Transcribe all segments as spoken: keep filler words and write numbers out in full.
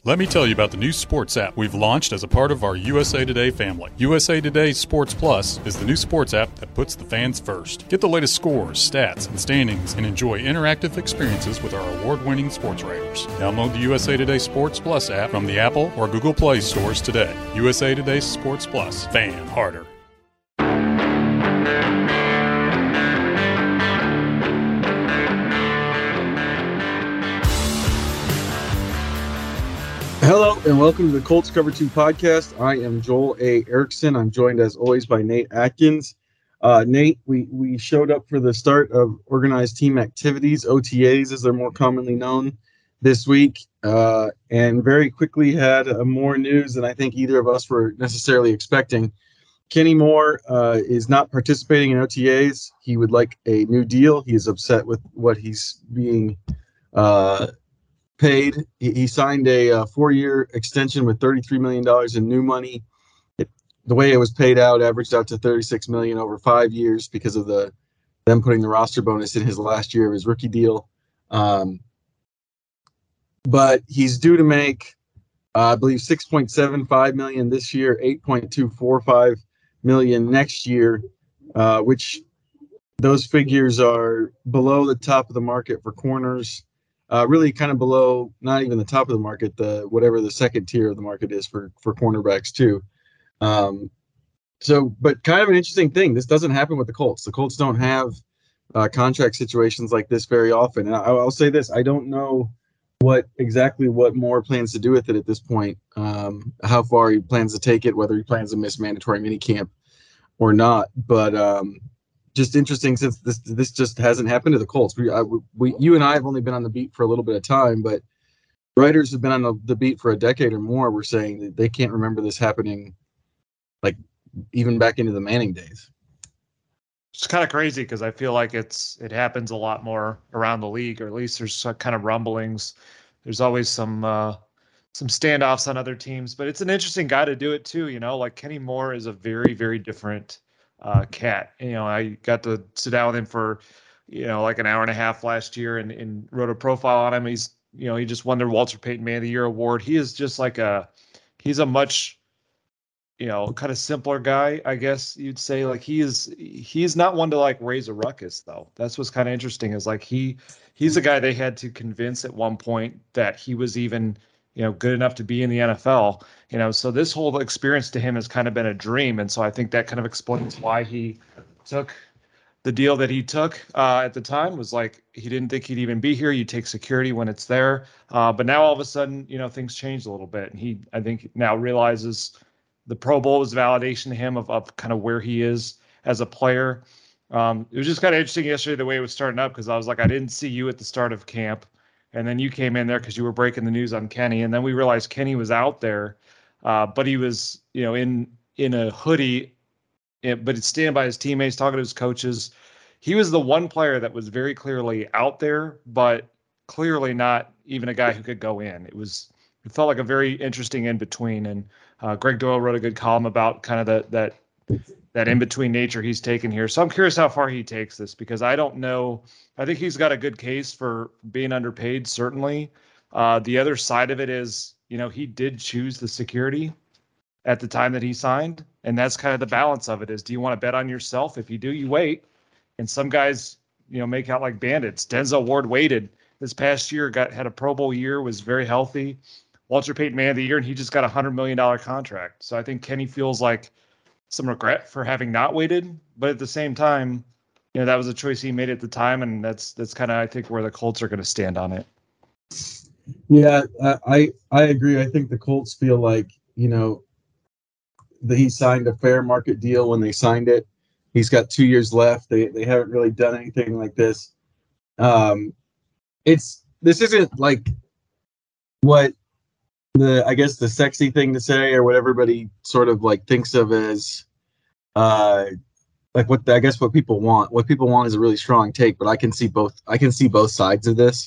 Let me tell you about the new sports app we've launched as a part of our U S A Today family. U S A Today Sports Plus is the new sports app that puts the fans first. Get the latest scores, stats, and standings and enjoy interactive experiences with our award-winning sports writers. Download the U S A Today Sports Plus app from the Apple or Google Play stores today. U S A Today Sports Plus. Fan harder. Hello and welcome to the Colts Cover two podcast. I am Joel A. Erickson. I'm joined as always by Nate Atkins. Uh, Nate, we, we showed up for the start of organized team activities, O T As as they're more commonly known, this week, uh, and very quickly had uh, more news than I think either of us were necessarily expecting. Kenny Moore uh, is not participating in O T As. He would like a new deal. He is upset with what he's being uh paid. He, he signed a uh, four-year extension with thirty-three million dollars in new money. It, the way it was paid out averaged out to thirty-six million dollars over five years because of the them putting the roster bonus in his last year of his rookie deal. Um, but he's due to make, uh, I believe, six point seven five million dollars this year, eight point two four five million dollars next year, uh, which those figures are below the top of the market for corners. Uh, really kind of below, not even the top of the market, the whatever the second tier of the market is for for cornerbacks too. Um, so, but kind of an interesting thing. This doesn't happen with the Colts. The Colts don't have uh, contract situations like this very often. And I, I'll say this: I don't know what exactly what Moore plans to do with it at this point. Um, how far he plans to take it, whether he plans to miss mandatory minicamp or not. But um, just interesting since this this just hasn't happened to the Colts. We, I, we, you and I have only been on the beat for a little bit of time, but writers have been on the, the beat for a decade or more. We're saying that they can't remember this happening, like even back into the Manning days. It's kind of crazy because I feel like it's it happens a lot more around the league, or at least there's some kind of rumblings. There's always some uh, some standoffs on other teams, but it's an interesting guy to do it too. You know, like Kenny Moore is a very very different Uh, cat. You know, I got to sit down with him for, you know, like an hour and a half last year and, and wrote a profile on him. He's, you know, he just won the Walter Payton Man of the Year award. He is just like a, he's a much, you know, kind of simpler guy, I guess you'd say. Like he is, he's not one to like raise a ruckus though. That's what's kind of interesting is like he, he's a guy they had to convince at one point that he was even, you know, good enough to be in the N F L, you know, so this whole experience to him has kind of been a dream. And so I think that kind of explains why he took the deal that he took uh, at the time. Was like, he didn't think he'd even be here. You take security when it's there. Uh, but now all of a sudden, you know, things changed a little bit. And he, I think now realizes the Pro Bowl was validation to him of, of kind of where he is as a player. Um, it was just kind of interesting yesterday, the way it was starting up, because I was like, I didn't see you at the start of camp. And then you came in there because you were breaking the news on Kenny. And then we realized Kenny was out there, uh, but he was, you know, in in a hoodie, but it's standing by his teammates, talking to his coaches. He was the one player that was very clearly out there, but clearly not even a guy who could go in. It was, it felt like a very interesting in between. And uh, Greg Doyle wrote a good column about kind of the, that that in between nature he's taken here. So I'm curious how far he takes this, because I don't know. I think he's got a good case for being underpaid, certainly. Uh, the other side of it is, you know, he did choose the security at the time that he signed. And that's kind of the balance of it is, do you want to bet on yourself? If you do, you wait. And some guys, you know, make out like bandits. Denzel Ward waited this past year, got had a Pro Bowl year, was very healthy. Walter Payton Man of the Year, and he just got a one hundred million dollars contract. So I think Kenny feels like some regret for having not waited. But at the same time, you know, that was a choice he made at the time, and that's that's kind of, I think, where the Colts are going to stand on it. Yeah, I I agree. I think the Colts feel like, you know, that he signed a fair market deal when they signed it. He's got two years left. They they haven't really done anything like this. Um, it's this isn't like what the I guess the sexy thing to say, or what everybody sort of like thinks of as uh like what the, I guess what people want. What people want is a really strong take, but I can see both. I can see both sides of this.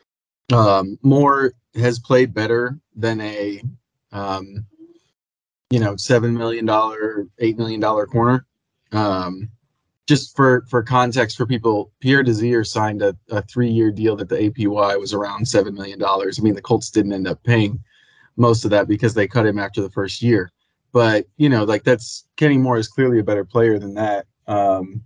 Um, Moore has played better than a um, you know seven million dollar, eight million dollar corner. Um, just for for context for people, Pierre Desir signed a, a three year deal that the A P Y was around seven million dollars. I mean, the Colts didn't end up paying most of that because they cut him after the first year. But, you know, like that's Kenny Moore is clearly a better player than that. Um,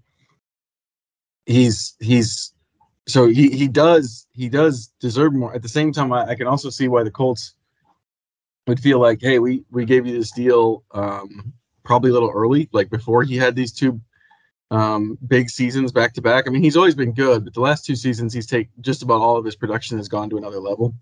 he's he's so he he does he does deserve more. At the same time, I, I can also see why the Colts would feel like, hey, we we gave you this deal um, probably a little early, like before he had these two um, big seasons back to back. I mean, he's always been good, but the last two seasons, he's take just about all of his production has gone to another level.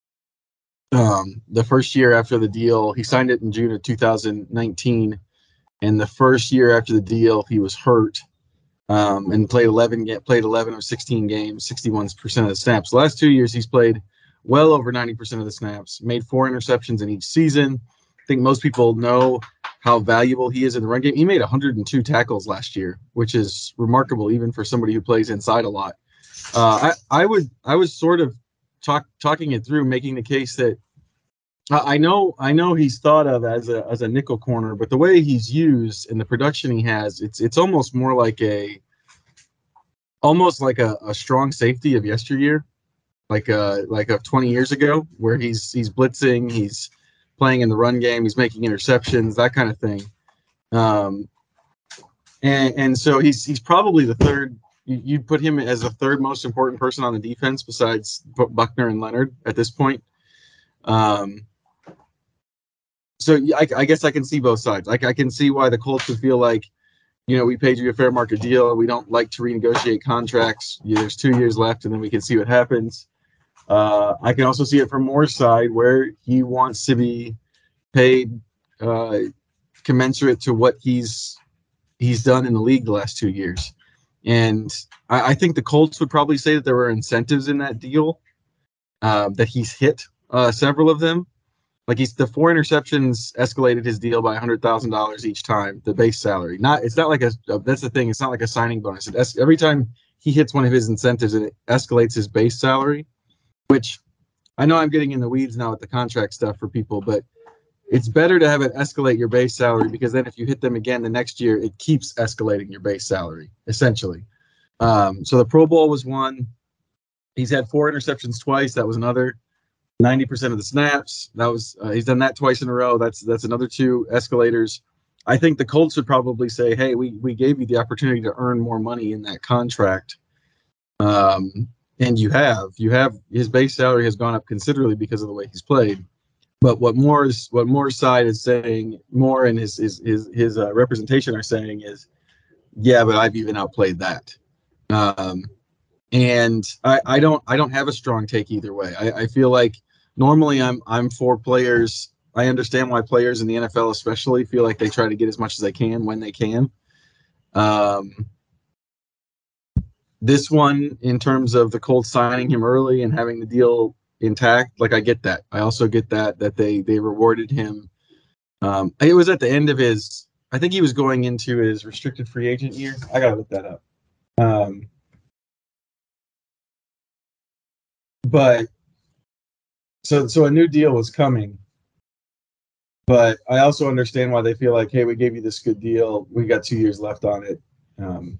Um, the first year after the deal, he signed it in June of two thousand nineteen, and the first year after the deal, he was hurt um, and played eleven played eleven of sixteen games, sixty-one percent of the snaps. The last two years, he's played well over ninety percent of the snaps, made four interceptions in each season. I think most people know how valuable he is in the run game. He made one hundred two tackles last year, which is remarkable even for somebody who plays inside a lot. Uh, I, I would I was sort of talk, talking it through, making the case that I know I know he's thought of as a as a nickel corner, but the way he's used and the production he has, it's it's almost more like a almost like a, a strong safety of yesteryear, like a like of twenty years ago, where he's he's blitzing, he's playing in the run game, he's making interceptions, that kind of thing. Um, and and so he's he's probably the third. You, you'd put him as the third most important person on the defense besides Buckner and Leonard at this point. Um, so I, I guess I can see both sides. Like I can see why the Colts would feel like, you know, we paid you a fair market deal. We don't like to renegotiate contracts. Yeah, there's two years left, and then we can see what happens. Uh, I can also see it from Moore's side, where he wants to be paid uh, commensurate to what he's he's done in the league the last two years. And I, I think the Colts would probably say that there were incentives in that deal, uh, that he's hit uh, several of them. Like he's the four interceptions escalated his deal by one hundred thousand dollars each time, the base salary. Not it's not like a, a that's the thing. It's not like a signing bonus. It es- every time he hits one of his incentives, it escalates his base salary. Which I know I'm getting in the weeds now with the contract stuff for people, but it's better to have it escalate your base salary because then if you hit them again the next year, it keeps escalating your base salary, essentially. Um, so the Pro Bowl was one. He's had four interceptions twice. That was another. ninety percent of the snaps. That was uh, he's done that twice in a row. That's that's another two escalators. I think the Colts would probably say, hey, we we gave you the opportunity to earn more money in that contract. Um, and you have. You have his base salary has gone up considerably because of the way he's played. But what Moore's what Moore's side is saying, Moore and his his his, his uh, representation are saying is, yeah, but I've even outplayed that. Um, and I, I don't I don't have a strong take either way. I, I feel like normally I'm I'm for players. I understand why players in the N F L especially feel like they try to get as much as they can when they can. Um, this one, in terms of the Colts signing him early and having the deal intact, like I get that. I also get that that they they rewarded him. Um, it was at the end of his. I think he was going into his restricted free agent year. I gotta look that up. Um, but so so a new deal was coming. But I also understand why they feel like, hey, we gave you this good deal. We got two years left on it. Um,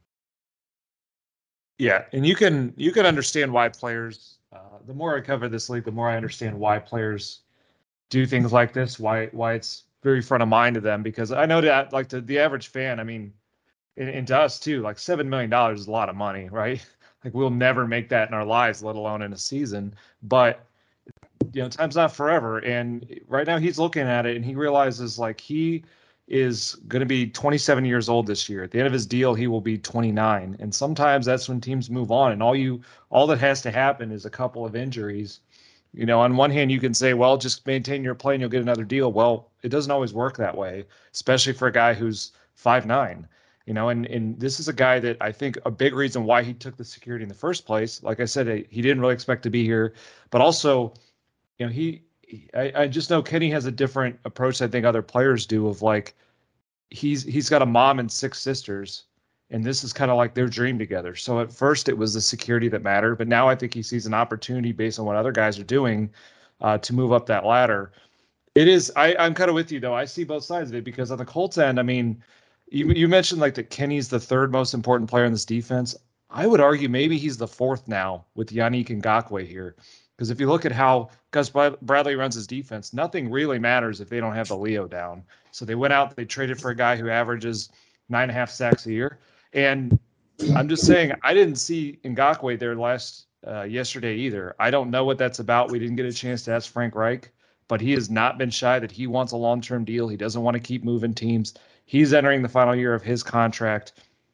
yeah, and you can you can understand why players. Uh, the more I cover this league, the more I understand why players do things like this. Why why it's very front of mind to them. Because I know that like the, the average fan, I mean, and, and to us too, like seven million dollars is a lot of money, right? Like we'll never make that in our lives, let alone in a season. But you know, time's not forever. And right now he's looking at it and he realizes like he is going to be twenty-seven years old this year. At the end of his deal, he will be twenty-nine. And sometimes that's when teams move on. And all you, all that has to happen is a couple of injuries. You know, on one hand, you can say, well, just maintain your play and you'll get another deal. Well, it doesn't always work that way, especially for a guy who's five nine. You know, and, and this is a guy that I think a big reason why he took the security in the first place. Like I said, he didn't really expect to be here, but also, you know, he, I, I just know Kenny has a different approach I think other players do of like, he's, he's got a mom and six sisters, and this is kind of like their dream together. So at first it was the security that mattered, but now I think he sees an opportunity based on what other guys are doing uh, to move up that ladder. It is, I, I'm kind of with you though. I see both sides of it because on the Colts end, I mean, you, you mentioned like that Kenny's the third most important player in this defense. I would argue maybe he's the fourth now with Yannick Ngakoue here. Because if you look at how Gus Bradley runs his defense, nothing really matters if they don't have the Leo down. So they went out, they traded for a guy who averages nine and a half sacks a year. And I'm just saying, I didn't see Ngakoue there last uh, yesterday either. I don't know what that's about. We didn't get a chance to ask Frank Reich, but he has not been shy that he wants a long-term deal. He doesn't want to keep moving teams. He's entering the final year of his contract.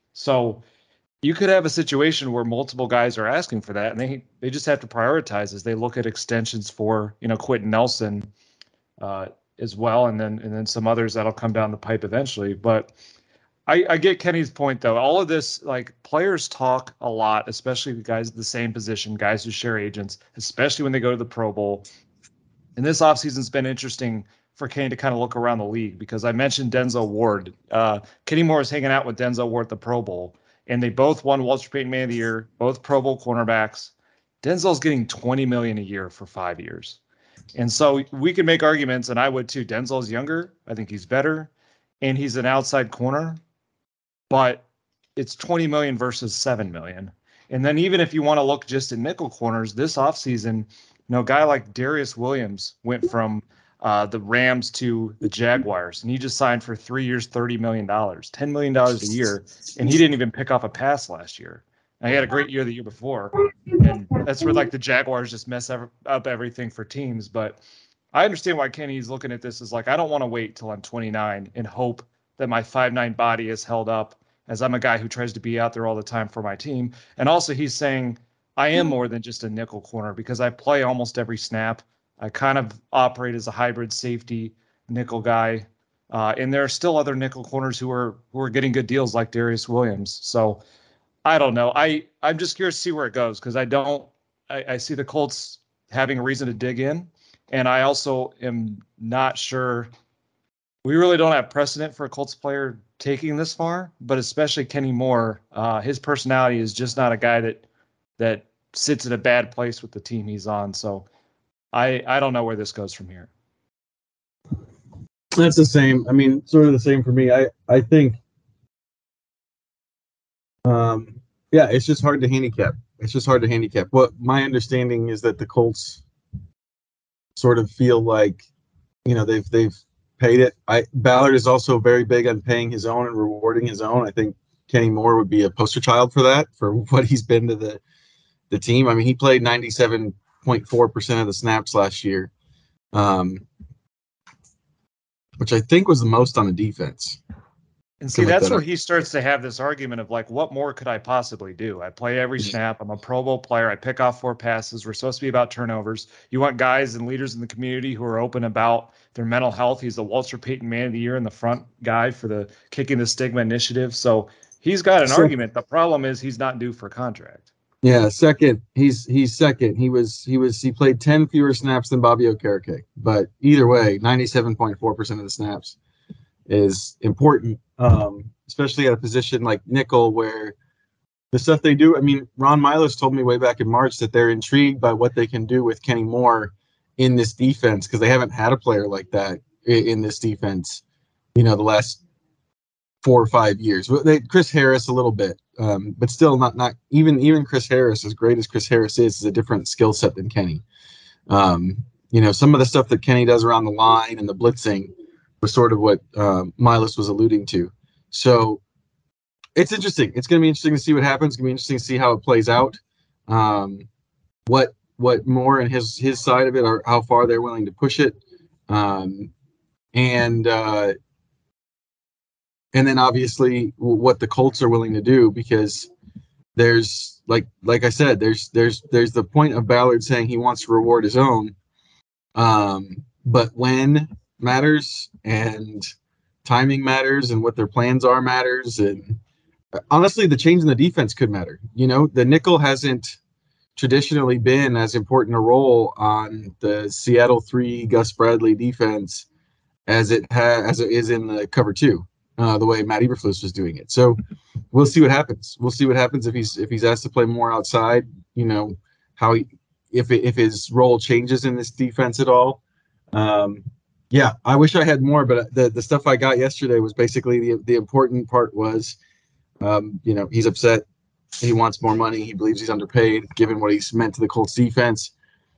So you could have a situation where multiple guys are asking for that, and they they just have to prioritize as they look at extensions for, you know, Quentin Nelson uh, as well, and then and then some others that'll come down the pipe eventually. But I, I get Kenny's point, though. All of this, like, players talk a lot, especially the guys at the same position, guys who share agents, especially when they go to the Pro Bowl. And this offseason's been interesting for Kenny to kind of look around the league, because I mentioned Denzel Ward. Uh, Kenny Moore is hanging out with Denzel Ward at the Pro Bowl, and they both won Walter Payton Man of the Year, both Pro Bowl cornerbacks. Denzel's getting twenty million dollars a year for five years. And so we can make arguments, and I would too. Denzel's younger. I think he's better, and he's an outside corner. But it's twenty million dollars versus seven million dollars. And then even if you want to look just at nickel corners, this offseason, you know, a guy like Darius Williams went from uh, the Rams to the Jaguars, and he just signed for three years, thirty million dollars, ten million dollars a year, and he didn't even pick off a pass last year. And he had a great year the year before, and that's where, like, the Jaguars just mess up everything for teams. But I understand why Kenny's looking at this as, like, I don't want to wait till I'm twenty-nine and hope that my five nine body is held up, as I'm a guy who tries to be out there all the time for my team. And also he's saying I am more than just a nickel corner, because I play almost every snap. I kind of operate as a hybrid safety nickel guy. Uh, and there are still other nickel corners who are who are getting good deals, like Darius Williams. So I don't know. I, I'm just curious to see where it goes, because I don't I, I see the Colts having a reason to dig in. And I also am not sure. We really don't have precedent for a Colts player taking this far, but especially Kenny Moore. Uh, his personality is just not a guy that that sits in a bad place with the team he's on. So I I don't know where this goes from here. That's the same. I mean, sort of the same for me. I I think, um, yeah, it's just hard to handicap. It's just hard to handicap. What my understanding is that the Colts sort of feel like, you know, they've they've paid it. I Ballard is also very big on paying his own and rewarding his own. I think Kenny Moore would be a poster child for that, for what he's been to the the team. I mean, he played ninety-seven point four percent of the snaps last year, um, which I think was the most on the defense. And see, that's where he starts to have this argument of, like, what more could I possibly do? I play every snap. I'm a Pro Bowl player. I pick off four passes. We're supposed to be about turnovers. You want guys and leaders in the community who are open about their mental health. He's the Walter Payton Man of the Year in the front guy for the Kicking the Stigma initiative. So he's got an so, argument. The problem is he's not due for a contract. Yeah, second. He's he's second. He was he was he played ten fewer snaps than Bobby Okereke. But either way, ninety-seven point four percent of the snaps is important, um, especially at a position like nickel, where the stuff they do. I mean, Ron Miles told me way back in March that they're intrigued by what they can do with Kenny Moore in this defense, because they haven't had a player like that in, in this defense, you know, the last four or five years. They, Chris Harris a little bit, um, but still not not even even Chris Harris, as great as Chris Harris is, is a different skill set than Kenny. Um, you know, some of the stuff that Kenny does around the line and the blitzing was sort of what um, Miles was alluding to. So it's interesting. It's going to be interesting to see what happens. It's going to be interesting to see how it plays out. Um, what what Moore and his his side of it, or how far they're willing to push it, um, and uh, and then obviously what the Colts are willing to do, because there's like like I said, there's there's there's the point of Ballard saying he wants to reward his own, um, but when matters, and timing matters, and what their plans are matters, and honestly the change in the defense could matter. You know, the nickel hasn't traditionally been as important a role on the Seattle three Gus Bradley defense as it has as it is in the cover two, uh, the way Matt Eberflus was doing it. So we'll see what happens. We'll see what happens if he's if he's asked to play more outside. You know, how he, if it, if his role changes in this defense at all. Um, Yeah, I wish I had more, but the, the stuff I got yesterday was basically the the important part was, um, you know, he's upset. He wants more money. He believes he's underpaid, given what he's meant to the Colts defense.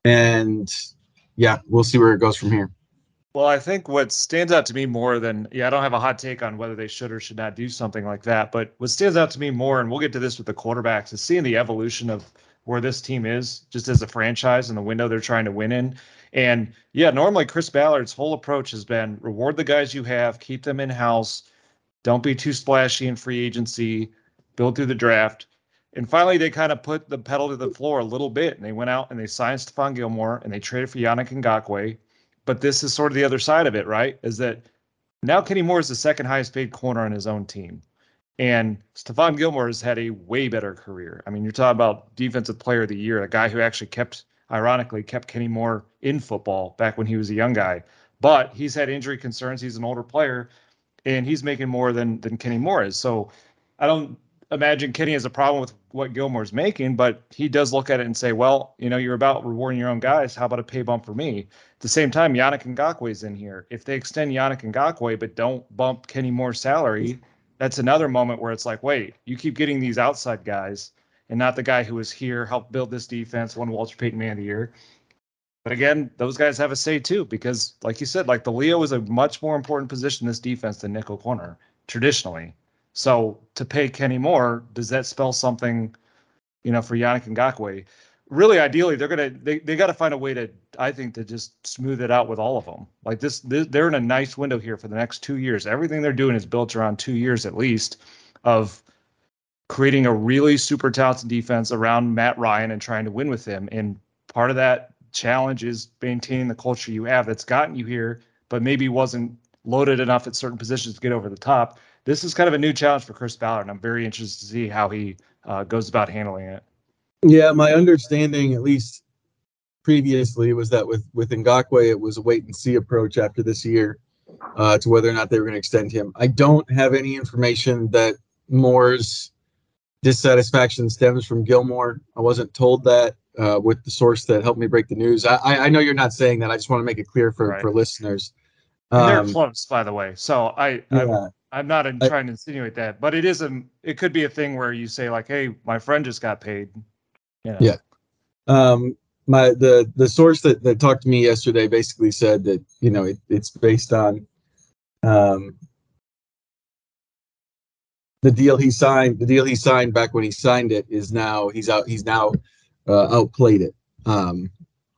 And yeah, we'll see where it goes from here. Well, I think what stands out to me more than, yeah, I don't have a hot take on whether they should or should not do something like that. But what stands out to me more, and we'll get to this with the quarterbacks, is seeing the evolution of where this team is just as a franchise and the window they're trying to win in. And yeah, normally Chris Ballard's whole approach has been reward the guys you have, keep them in house, don't be too splashy in free agency, build through the draft. And finally, they kind of put the pedal to the floor a little bit, and they went out and they signed Stephon Gilmore and they traded for Yannick Ngakoue. But this is sort of the other side of it, right? Is that now Kenny Moore is the second highest paid corner on his own team. And Stephon Gilmore has had a way better career. I mean, you're talking about defensive player of the year, a guy who actually kept, ironically, kept Kenny Moore in football back when he was a young guy. But he's had injury concerns. He's an older player, and he's making more than than Kenny Moore is. So I don't imagine Kenny has a problem with what Gilmore's making, but he does look at it and say, well, you know, you're about rewarding your own guys. How about a pay bump for me? At the same time, Yannick Ngakoue's in here. If they extend Yannick Ngakoue but don't bump Kenny Moore's salary, that's another moment where it's like, wait, you keep getting these outside guys and not the guy who was here, helped build this defense, won Walter Payton Man of the Year. But again, those guys have a say too, because like you said, like the Leo is a much more important position in this defense than nickel corner traditionally. So to pay Kenny Moore, does that spell something, you know, for Yannick Ngakoue? Really, ideally, they're gonna they they got to find a way to, I think, to just smooth it out with all of them. Like this, this, they're in a nice window here for the next two years. Everything they're doing is built around two years at least of creating a really super talented defense around Matt Ryan and trying to win with him. And part of that challenge is maintaining the culture you have that's gotten you here, but maybe wasn't loaded enough at certain positions to get over the top. This is kind of a new challenge for Chris Ballard, and I'm very interested to see how he uh, goes about handling it. Yeah, my understanding, at least previously, was that with, with Ngakoue, it was a wait-and-see approach after this year uh, to whether or not they were going to extend him. I don't have any information that Moore's dissatisfaction stems from Gilmore. I wasn't told that uh, with the source that helped me break the news. I, I know you're not saying that. I just want to make it clear for, right. for listeners. And they're um, close, by the way. So I, yeah. I I'm not in, trying to insinuate that, but it is a, it could be a thing where you say like, hey, my friend just got paid. You know. Yeah. Um, my, the, the source that, that talked to me yesterday basically said that, you know, it, it's based on um, the deal he signed, the deal he signed back when he signed it is now, he's out, he's now uh, outplayed it. Um,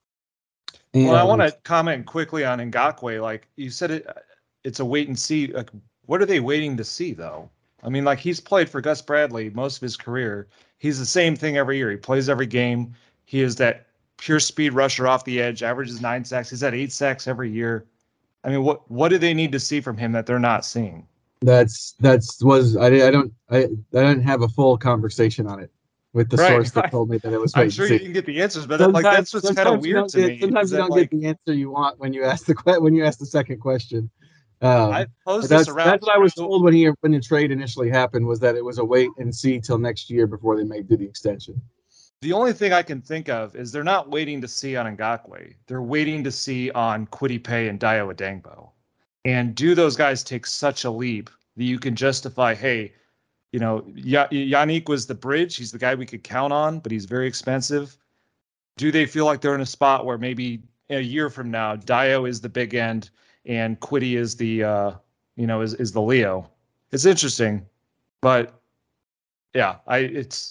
and, well, I want to comment quickly on Ngakoue. Like you said, it, it's a wait and see. Like, what are they waiting to see, though? I mean, like he's played for Gus Bradley most of his career. He's the same thing every year. He plays every game. He is that pure speed rusher off the edge, averages nine sacks. He's at eight sacks every year. I mean, what what do they need to see from him that they're not seeing? That's that's was I, I don't I, I didn't have a full conversation on it with the right. source that told me that it was. I'm sure you can get the answers, but sometimes, like that's what's kind of weird to get, me. Sometimes you don't like, get the answer you want when you ask the when you ask the second question. Um, I posed that's, this around. That's what I was told when he when the trade initially happened, was that it was a wait and see till next year before they may do the extension. The only thing I can think of is they're not waiting to see on Ngakoue. They're waiting to see on Kwity Paye and Dayo Adangbo. And do those guys take such a leap that you can justify, hey, you know, y- Yannick was the bridge. He's the guy we could count on, but he's very expensive. Do they feel like they're in a spot where maybe a year from now, Dayo is the big end and Kwity is the, uh, you know, is, is the Leo? It's interesting, but yeah, I, it's,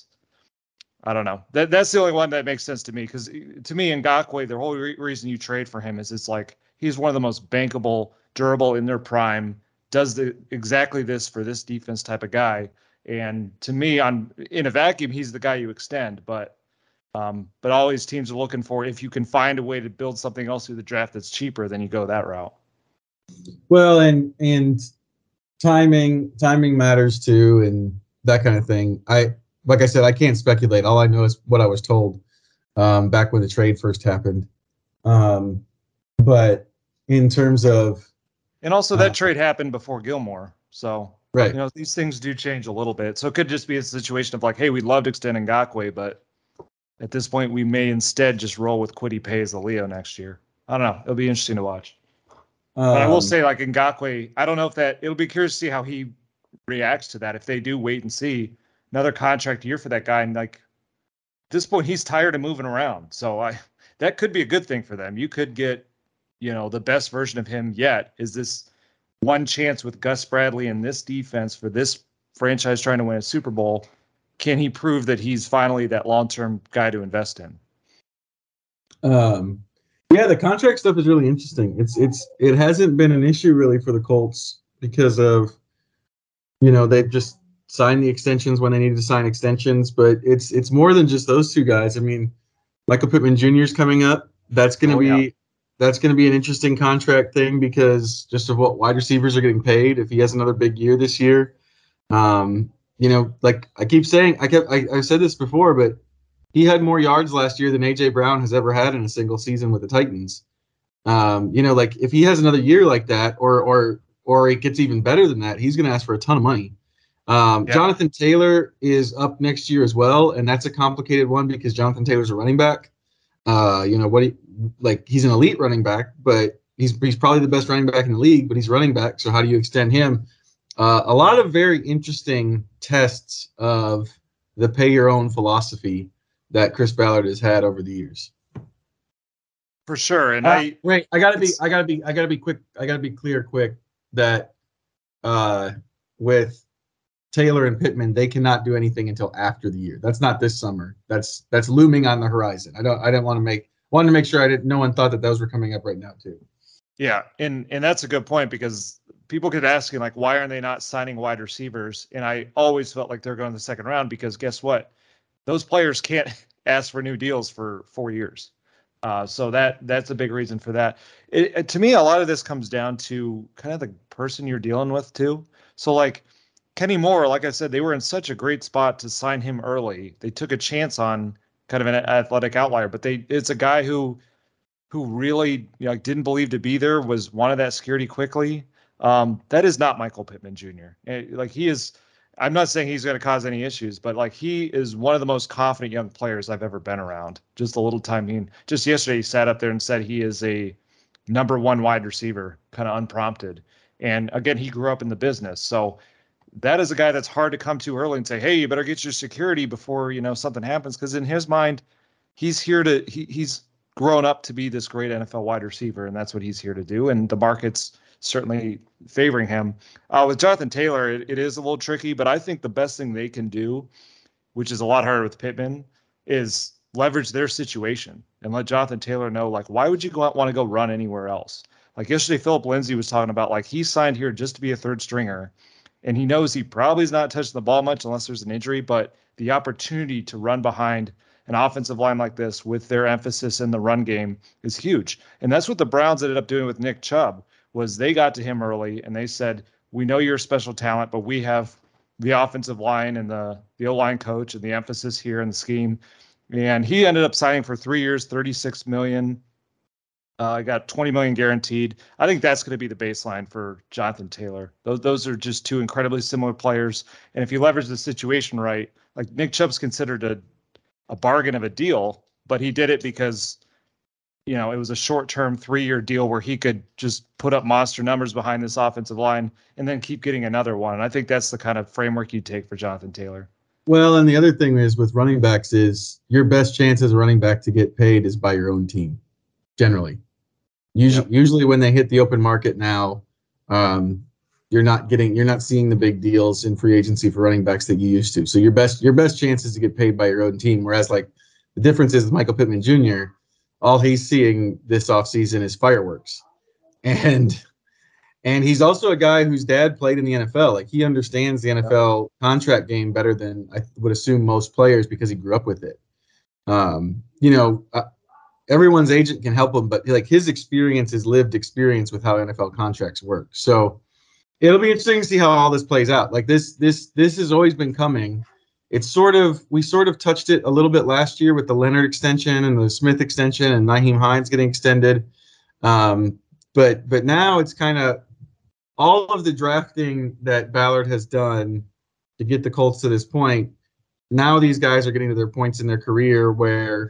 I don't know. That That's the only one that makes sense to me, because to me, Ngakoue, the whole re- reason you trade for him is it's like he's one of the most bankable, durable in their prime, does the exactly this for this defense type of guy. And to me, on in a vacuum, he's the guy you extend. But um, but all these teams are looking for, if you can find a way to build something else through the draft that's cheaper, then you go that route. Well, and and timing timing matters too, and that kind of thing. I like I said, I can't speculate. All I know is what I was told um, back when the trade first happened. Um, but in terms of, and also that uh, trade happened before Gilmore, so right. You know, these things do change a little bit. So it could just be a situation of like, hey, we'd love to extend Ngakoue, but at this point, we may instead just roll with Kwity Paye as the Leo next year. I don't know. It'll be interesting to watch. Um, but I will say, like Ngakoue, I don't know if that. It'll be curious to see how he reacts to that. If they do wait and see another contract year for that guy, and like at this point, he's tired of moving around. So I, that could be a good thing for them. You could get, you know, the best version of him yet. Is this one chance with Gus Bradley and this defense for this franchise trying to win a Super Bowl? Can he prove that he's finally that long-term guy to invest in? Um, yeah, the contract stuff is really interesting. It's it's it hasn't been an issue really for the Colts because of, you know, they've just signed the extensions when they needed to sign extensions. But it's it's more than just those two guys. I mean, Michael Pittman Junior is coming up. That's going to oh, be yeah. that's going to be an interesting contract thing because just of what wide receivers are getting paid. If he has another big year this year, um, you know, like I keep saying, I kept I, I said this before, but he had more yards last year than A J Brown has ever had in a single season with the Titans. Um, you know, like if he has another year like that, or or or it gets even better than that, he's going to ask for a ton of money. Um, yeah. Jonathan Taylor is up next year as well, and that's a complicated one because Jonathan Taylor's a running back. Uh, you know what? He, like he's an elite running back, but he's he's probably the best running back in the league. But he's running back, so how do you extend him? Uh, a lot of very interesting tests of the pay your own philosophy that Chris Ballard has had over the years. For sure. And uh, I wait, I gotta be, I gotta be, I gotta be quick. I gotta be clear quick that uh, with Taylor and Pittman, they cannot do anything until after the year. That's not this summer. That's, that's looming on the horizon. I don't, I didn't want to make, wanted to make sure I didn't, no one thought that those were coming up right now too. Yeah. And, and that's a good point because people keep asking like, why are they not signing wide receivers? And I always felt like they're going to the second round because guess what? Those players can't ask for new deals for four years. Uh, so that that's a big reason for that. It, it, to me, a lot of this comes down to kind of the person you're dealing with too. So like Kenny Moore, like I said, they were in such a great spot to sign him early. They took a chance on kind of an athletic outlier, but they it's a guy who who really you know, didn't believe to be there, was wanted that security quickly. Um, that is not Michael Pittman Junior Like he is. I'm not saying he's going to cause any issues, but like he is one of the most confident young players I've ever been around. Just a little time. He, just yesterday, he sat up there and said he is a number one wide receiver, kind of unprompted. And again, he grew up in the business. So that is a guy that's hard to come to early and say, hey, you better get your security before, you know, something happens. Because in his mind, he's here to, he, he's grown up to be this great N F L wide receiver, and that's what he's here to do. And the market's certainly favoring him. Uh, with Jonathan Taylor, it, it is a little tricky, but I think the best thing they can do, which is a lot harder with Pittman, is leverage their situation and let Jonathan Taylor know, like, why would you go out, want to go run anywhere else? Like yesterday, Philip Lindsay was talking about, like, he signed here just to be a third stringer, and he knows he probably is not touching the ball much unless there's an injury, but the opportunity to run behind an offensive line like this with their emphasis in the run game is huge. And that's what the Browns ended up doing with Nick Chubb. Was they got to him early and they said, we know you're a special talent, but we have the offensive line and the, the O-line coach and the emphasis here in the scheme. And he ended up signing for three years, thirty-six million dollars. Uh, got twenty million dollars guaranteed. I think that's going to be the baseline for Jonathan Taylor. Those, those are just two incredibly similar players. And if you leverage the situation right, like Nick Chubb's considered a, a bargain of a deal, but he did it because you know, it was a short-term three-year deal where he could just put up monster numbers behind this offensive line and then keep getting another one. And I think that's the kind of framework you take for Jonathan Taylor. Well, and the other thing is with running backs is your best chance as a running back to get paid is by your own team, generally. Usually, yep. usually when they hit the open market now, um, you're not getting, you're not seeing the big deals in free agency for running backs that you used to. So your best, your best chance is to get paid by your own team. Whereas, like, the difference is with Michael Pittman Junior, all he's seeing this offseason is fireworks. And and he's also a guy whose dad played in the N F L. Like, he understands the N F L contract game better than I would assume most players because he grew up with it. Um, you know, uh, everyone's agent can help him, but like his experience is lived experience with how N F L contracts work. So it'll be interesting to see how all this plays out. Like this, this, this has always been coming. It's sort of, we sort of touched it a little bit last year with the Leonard extension and the Smith extension and Nyheim Hines getting extended. Um, but, but now it's kind of all of the drafting that Ballard has done to get the Colts to this point. Now these guys are getting to their points in their career where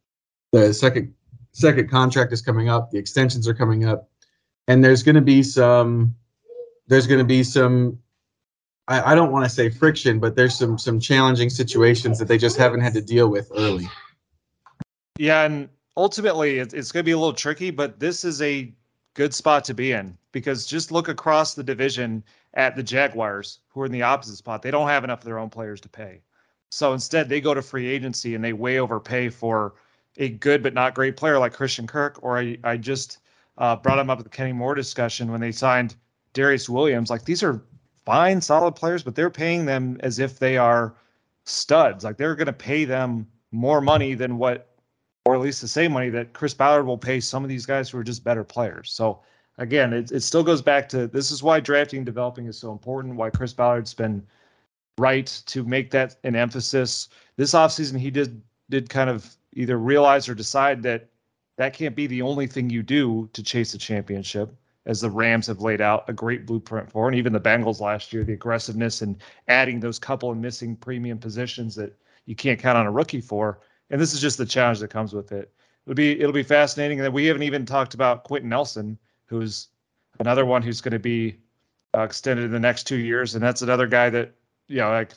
the second, second contract is coming up, the extensions are coming up, and there's going to be some, there's going to be some, I, I don't want to say friction, but there's some some challenging situations that they just haven't had to deal with early. Yeah, and ultimately it's, it's going to be a little tricky, but this is a good spot to be in because just look across the division at the Jaguars, who are in the opposite spot. They don't have enough of their own players to pay. So instead, they go to free agency and they way overpay for a good but not great player like Christian Kirk. Or I, I just uh, brought him up at the Kenny Moore discussion when they signed Darius Williams. Like, these are fine, solid players, but they're paying them as if they are studs. Like, they're going to pay them more money than what, or at least the same money that Chris Ballard will pay some of these guys who are just better players. So again, it, it still goes back to, this is why drafting and developing is so important, why Chris Ballard's been right to make that an emphasis. This offseason, he did did kind of either realize or decide that that can't be the only thing you do to chase a championship, as the Rams have laid out a great blueprint for, and even the Bengals last year, the aggressiveness and adding those couple of missing premium positions that you can't count on a rookie for. And this is just the challenge that comes with it. It'll be it'll be fascinating. And then we haven't even talked about Quentin Nelson, who's another one who's going to be uh, extended in the next two years, and that's another guy that, you know, like,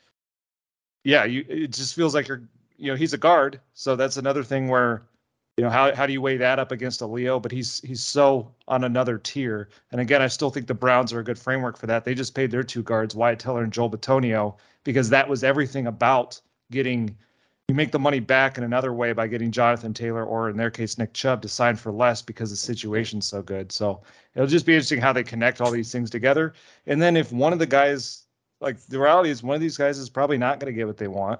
yeah, you it just feels like you're, you know, he's a guard, so that's another thing where, you know, how how do you weigh that up against a Leo? But he's he's so on another tier. And again, I still think the Browns are a good framework for that. They just paid their two guards, Wyatt Teller and Joel Bitonio, because that was everything about getting. You make the money back in another way by getting Jonathan Taylor, or in their case, Nick Chubb, to sign for less because the situation's so good. So it'll just be interesting how they connect all these things together. And then if one of the guys, like, the reality is one of these guys is probably not going to get what they want.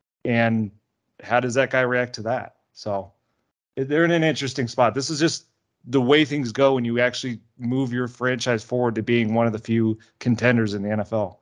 And how does that guy react to that? So they're in an interesting spot. This is just the way things go when you actually move your franchise forward to being one of the few contenders in the N F L.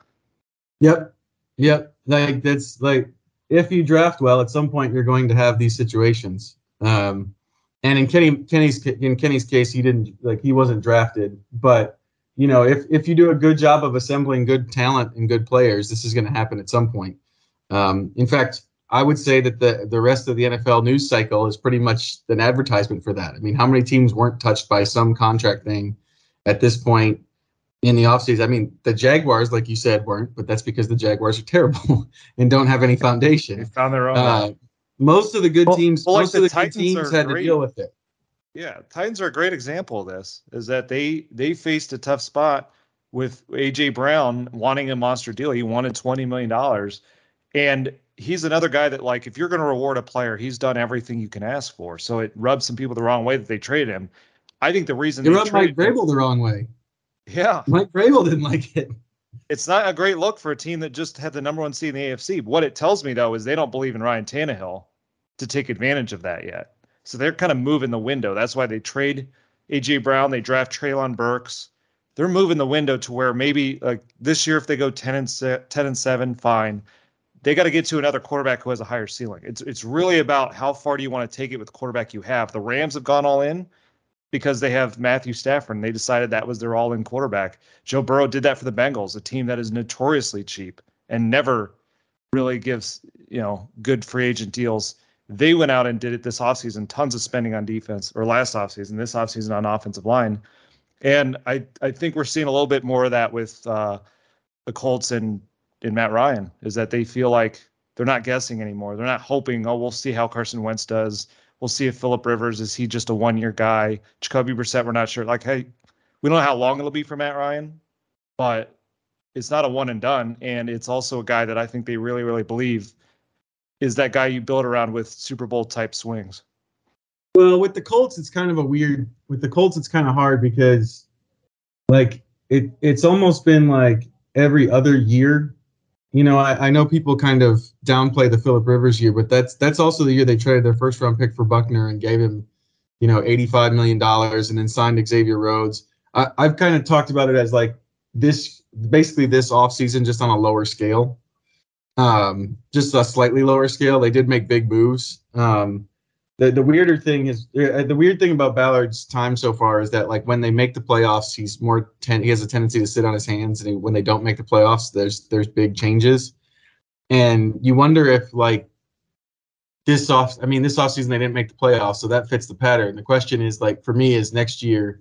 Yep. Yep. Like, that's like, if you draft well, at some point you're going to have these situations. Um, and in Kenny, Kenny's in Kenny's case, he didn't like he wasn't drafted. But you know, if if you do a good job of assembling good talent and good players, this is going to happen at some point. Um, in fact, I would say that the the rest of the N F L news cycle is pretty much an advertisement for that. I mean, how many teams weren't touched by some contract thing at this point in the offseason? I mean, the Jaguars, like you said, weren't, but that's because the Jaguars are terrible and don't have any foundation. They found their own. Uh, most of the good well, teams, well, like most the of the Titans good teams had great. to deal with it. Yeah, Titans are a great example of this. Is that they they faced a tough spot with A J Brown wanting a monster deal. He wanted twenty million dollars, and he's another guy that, like, if you're going to reward a player, he's done everything you can ask for. So it rubs some people the wrong way that they traded him. I think the reason it they rubbed Mike traded Vrabel him, the wrong way. Yeah, Mike Vrabel didn't like it. It's not a great look for a team that just had the number one seed in the A F C. What it tells me, though, is they don't believe in Ryan Tannehill to take advantage of that yet. So they're kind of moving the window. That's why they trade A J Brown. They draft Treylon Burks. They're moving the window to where maybe, like, this year, if they go ten and seven, fine. They got to get to another quarterback who has a higher ceiling. It's it's really about how far do you want to take it with the quarterback you have. The Rams have gone all in because they have Matthew Stafford, and they decided that was their all-in quarterback. Joe Burrow did that for the Bengals, a team that is notoriously cheap and never really gives, you know, good free agent deals. They went out and did it this offseason, tons of spending on defense, or last offseason, this offseason on offensive line. And I, I think we're seeing a little bit more of that with uh, the Colts and, and Matt Ryan, is that they feel like they're not guessing anymore. They're not hoping, oh, we'll see how Carson Wentz does. We'll see if Phillip Rivers, is he just a one-year guy? Jacoby Brissett, we're not sure. Like, hey, we don't know how long it'll be for Matt Ryan, but it's not a one and done. And it's also a guy that I think they really, really believe is that guy you build around with Super Bowl type swings. Well, with the Colts, it's kind of a weird. With the Colts, it's kind of hard because, like, it it's almost been like every other year. You know, I, I know people kind of downplay the Phillip Rivers year, but that's that's also the year they traded their first round pick for Buckner and gave him, you know, eighty-five million dollars and then signed Xavier Rhodes. I, I've kind of talked about it as like this, basically this offseason, just on a lower scale, um, just a slightly lower scale. They did make big moves. Um, the the weirder thing is uh, the weird thing about Ballard's time so far is that, like, when they make the playoffs, he's more ten, he has a tendency to sit on his hands, and he, when they don't make the playoffs, there's there's big changes, and you wonder if, like, this off I mean this offseason they didn't make the playoffs, so that fits the pattern. The question is, like, for me, is next year,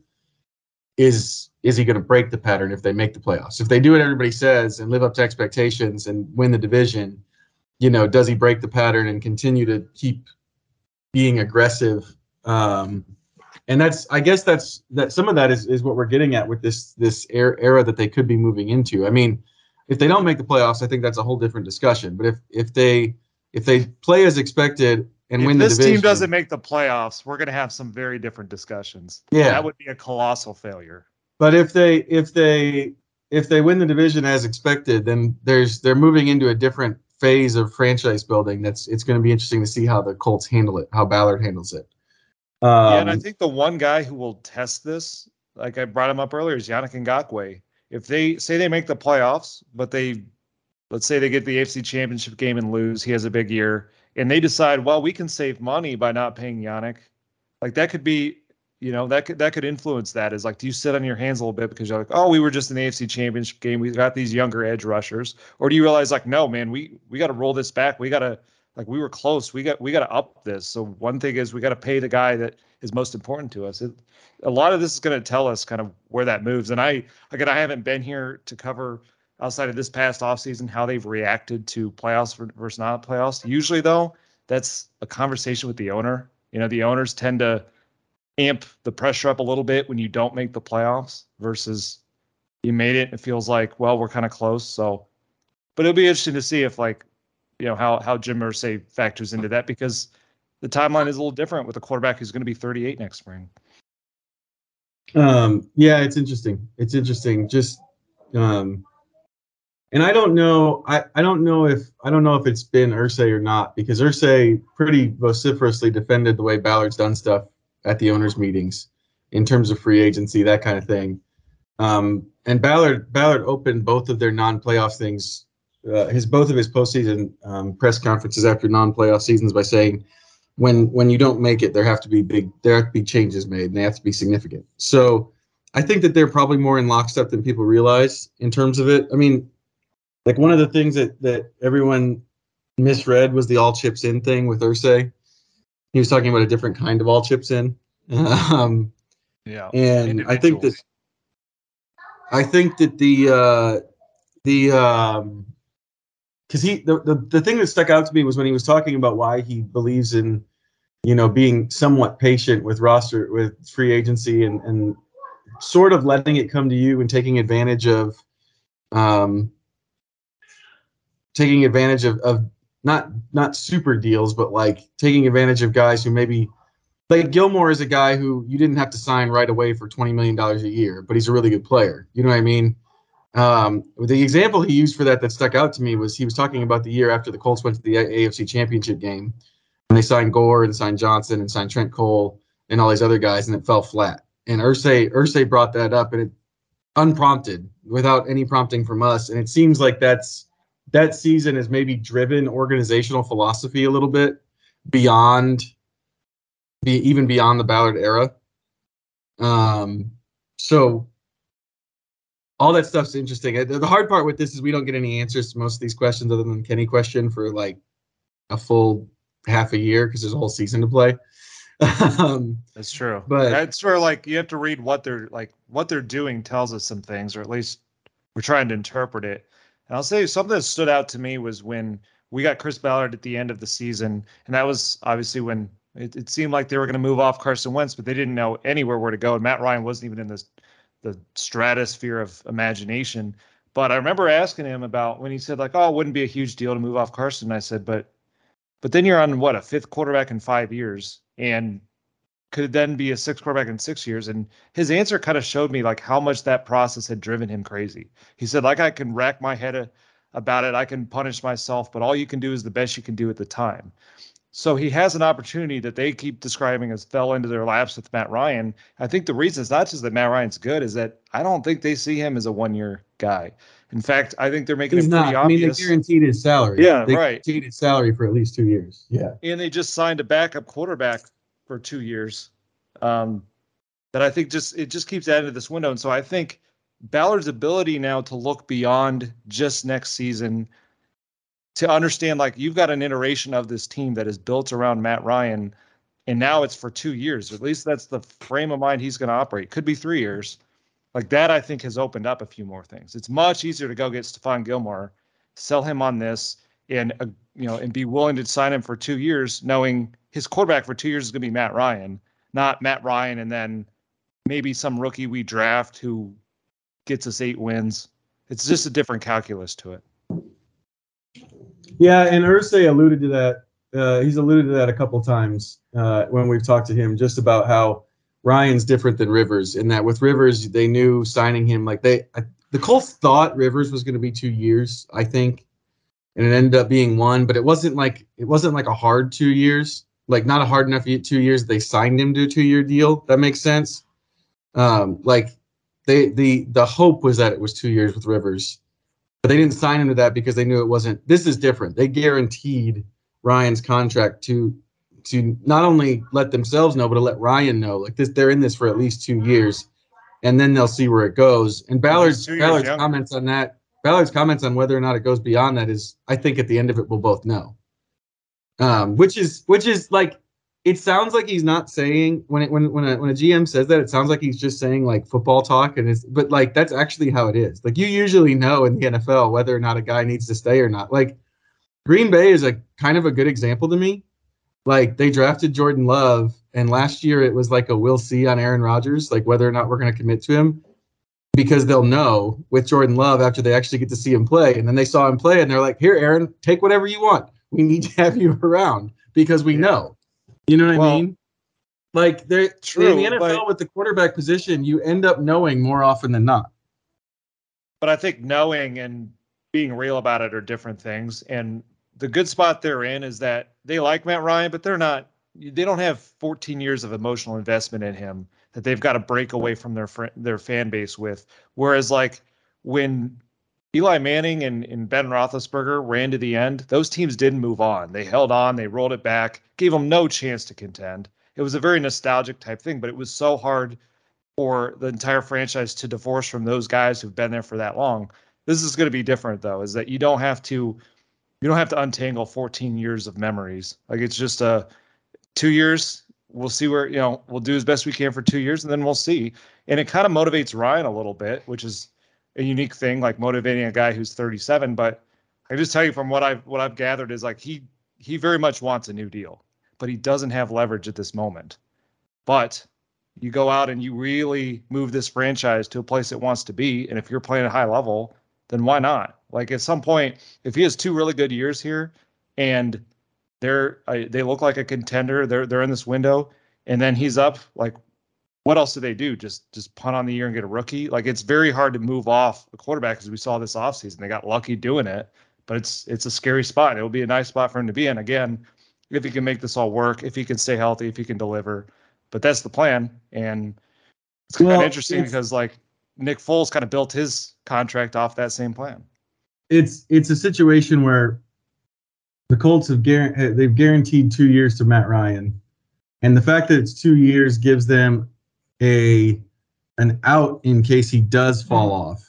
is is he going to break the pattern if they make the playoffs? If they do what everybody says and live up to expectations and win the division, you know, does he break the pattern and continue to keep being aggressive. Um, and that's, I guess that's that some of that is, is what we're getting at with this this era, era that they could be moving into. I mean, if they don't make the playoffs, I think that's a whole different discussion. But if if they if they play as expected and if win the this division, team doesn't make the playoffs, we're going to have some very different discussions. Yeah, that would be a colossal failure. But if they if they if they win the division as expected, then there's they're moving into a different phase of franchise building. That's it's going to be interesting to see how the Colts handle it, how Ballard handles it. Um, yeah, and I think the one guy who will test this, like I brought him up earlier, is Yannick Ngakoue. If they say they make the playoffs, but they, let's say they get the A F C Championship game and lose, he has a big year, and they decide, well, we can save money by not paying Yannick. Like that could be, you know, that could that could influence that. Is like, do you sit on your hands a little bit because you're like, oh, we were just in the A F C Championship game, we got these younger edge rushers, or do you realize like, no, man, we we got to roll this back, we got to. Like we were close. We got we got to up this. So one thing is we got to pay the guy that is most important to us. It, a lot of this is going to tell us kind of where that moves. And I again I haven't been here to cover outside of this past offseason how they've reacted to playoffs versus not playoffs. Usually though, that's a conversation with the owner. You know, the owners tend to amp the pressure up a little bit when you don't make the playoffs versus you made it. It feels like, well, we're kind of close. So, but it'll be interesting to see if like, you know, how, how Jim Irsay factors into that, because the timeline is a little different with a quarterback who's going to be thirty-eight next spring. Um, yeah, it's interesting. It's interesting. Just, um, and I don't know, I, I don't know if, I don't know if it's been Irsay or not, because Irsay pretty vociferously defended the way Ballard's done stuff at the owners' meetings in terms of free agency, that kind of thing. Um, and Ballard, Ballard opened both of their non-playoff things, uh, his both of his postseason um, press conferences after non-playoff seasons by saying, when when you don't make it, there have to be big, there have to be changes made, and they have to be significant. So I think that they're probably more in lockstep than people realize in terms of it. I mean, like one of the things that that everyone misread was the all chips in thing with Irsay. He was talking about a different kind of all chips in. Um, yeah, and I think that I think that the uh, the um, because he the, the the thing that stuck out to me was when he was talking about why he believes in, you know, being somewhat patient with roster with free agency and and sort of letting it come to you and taking advantage of um taking advantage of, of not not super deals, but like taking advantage of guys who maybe, like Gilmore is a guy who you didn't have to sign right away for twenty million dollars a year, but he's a really good player. You know what I mean? Um, the example he used for that that stuck out to me was he was talking about the year after the Colts went to the A F C Championship game, and they signed Gore and signed Johnson and signed Trent Cole and all these other guys, and it fell flat. And Irsay Irsay brought that up, and it unprompted, without any prompting from us. And it seems like that's that season has maybe driven organizational philosophy a little bit beyond, be even beyond the Ballard era. Um, so. All that stuff's interesting. The hard part with this is we don't get any answers to most of these questions other than the Kenny question for like a full half a year because there's a whole season to play. um, That's true. But that's where like you have to read what they're like what they're doing tells us some things, or at least we're trying to interpret it. And I'll say something that stood out to me was when we got Chris Ballard at the end of the season, and that was obviously when it, it seemed like they were going to move off Carson Wentz, but they didn't know anywhere where to go. And Matt Ryan wasn't even in this the stratosphere of imagination. But I remember asking him about when he said like, oh, it wouldn't be a huge deal to move off Carson. And I said, but, but then you're on what, a fifth quarterback in five years and could then be a sixth quarterback in six years. And his answer kind of showed me like how much that process had driven him crazy. He said, like, I can rack my head a, about it. I can punish myself, but all you can do is the best you can do at the time. So he has an opportunity that they keep describing as fell into their laps with Matt Ryan. I think the reason it's not just that Matt Ryan's good is that I don't think they see him as a one-year guy. In fact, I think they're making he's it pretty not. obvious. I mean, they guaranteed his salary. Yeah, they right. Guaranteed his salary for at least two years. Yeah. And they just signed a backup quarterback for two years. Um, that I think just it just keeps adding to this window. And so I think Ballard's ability now to look beyond just next season, to understand like you've got an iteration of this team that is built around Matt Ryan, and now it's for two years. At least that's the frame of mind he's going to operate. Could be three years. Like that, I think has opened up a few more things. It's much easier to go get Stephon Gilmore, sell him on this, and uh, you know, and be willing to sign him for two years, knowing his quarterback for two years is going to be Matt Ryan, not Matt Ryan and then maybe some rookie we draft who gets us eight wins. It's just a different calculus to it. Yeah, and Irsay alluded to that. Uh, he's alluded to that a couple times uh, when we've talked to him, just about how Ryan's different than Rivers, in that with Rivers, they knew signing him, like they, I, the Colts thought Rivers was going to be two years, I think, and it ended up being one, but it wasn't like, it wasn't like a hard two years, like not a hard enough two years. They signed him to a two-year deal. That makes sense. Um, like they, the, the hope was that it was two years with Rivers, but they didn't sign him to that because they knew it wasn't. This is different. They guaranteed Ryan's contract to to not only let themselves know, but to let Ryan know. Like this, they're in this for at least two years, and then they'll see where it goes. And Ballard's Ballard's younger. comments on that, Ballard's comments on whether or not it goes beyond that is, I think at the end of it, we'll both know. Um, which is which is like, it sounds like he's not saying when it when when a, when a G M says that, it sounds like he's just saying like football talk, and it's but like that's actually how it is. Like you usually know in the N F L whether or not a guy needs to stay or not. Like Green Bay is a kind of a good example to me. Like they drafted Jordan Love, and last year it was like a we'll see on Aaron Rodgers, like whether or not we're going to commit to him, because they'll know with Jordan Love after they actually get to see him play. And then they saw him play, and they're like, "Here, Aaron, take whatever you want. We need to have you around because we yeah. know." You know what well, I mean? Like they're true, in the N F L but, with the quarterback position, you end up knowing more often than not. But I think knowing and being real about it are different things. And the good spot they're in is that they like Matt Ryan, but they're not, they don't have fourteen years of emotional investment in him that they've got to break away from their fr- their fan base with. Whereas like when Eli Manning and, and Ben Roethlisberger ran to the end, those teams didn't move on. They held on, they rolled it back, gave them no chance to contend. It was a very nostalgic type thing, but it was so hard for the entire franchise to divorce from those guys who've been there for that long. This is going to be different though, is that you don't have to You don't have to untangle fourteen years of memories. Like it's just a two years. We'll see where, you know, we'll do as best we can for two years and then we'll see. And it kind of motivates Ryan a little bit, which is a unique thing, like motivating a guy who's thirty-seven. But I just tell you from what I've, what I've gathered is like, he, he very much wants a new deal, but he doesn't have leverage at this moment. But you go out and you really move this franchise to a place it wants to be. And if you're playing at a high level, then why not? Like at some point, if he has two really good years here and they're uh, they look like a contender, they're they're in this window, and then he's up, like what else do they do? Just just punt on the year and get a rookie? Like it's very hard to move off a quarterback, as we saw this offseason. They got lucky doing it, but it's it's a scary spot. It will be a nice spot for him to be in. Again, if he can make this all work, if he can stay healthy, if he can deliver. But that's the plan. And it's kind well, of interesting because like Nick Foles kind of built his contract off that same plan. It's it's a situation where the Colts have guar- they've guaranteed two years to Matt Ryan, and the fact that it's two years gives them a an out in case he does fall mm-hmm. off.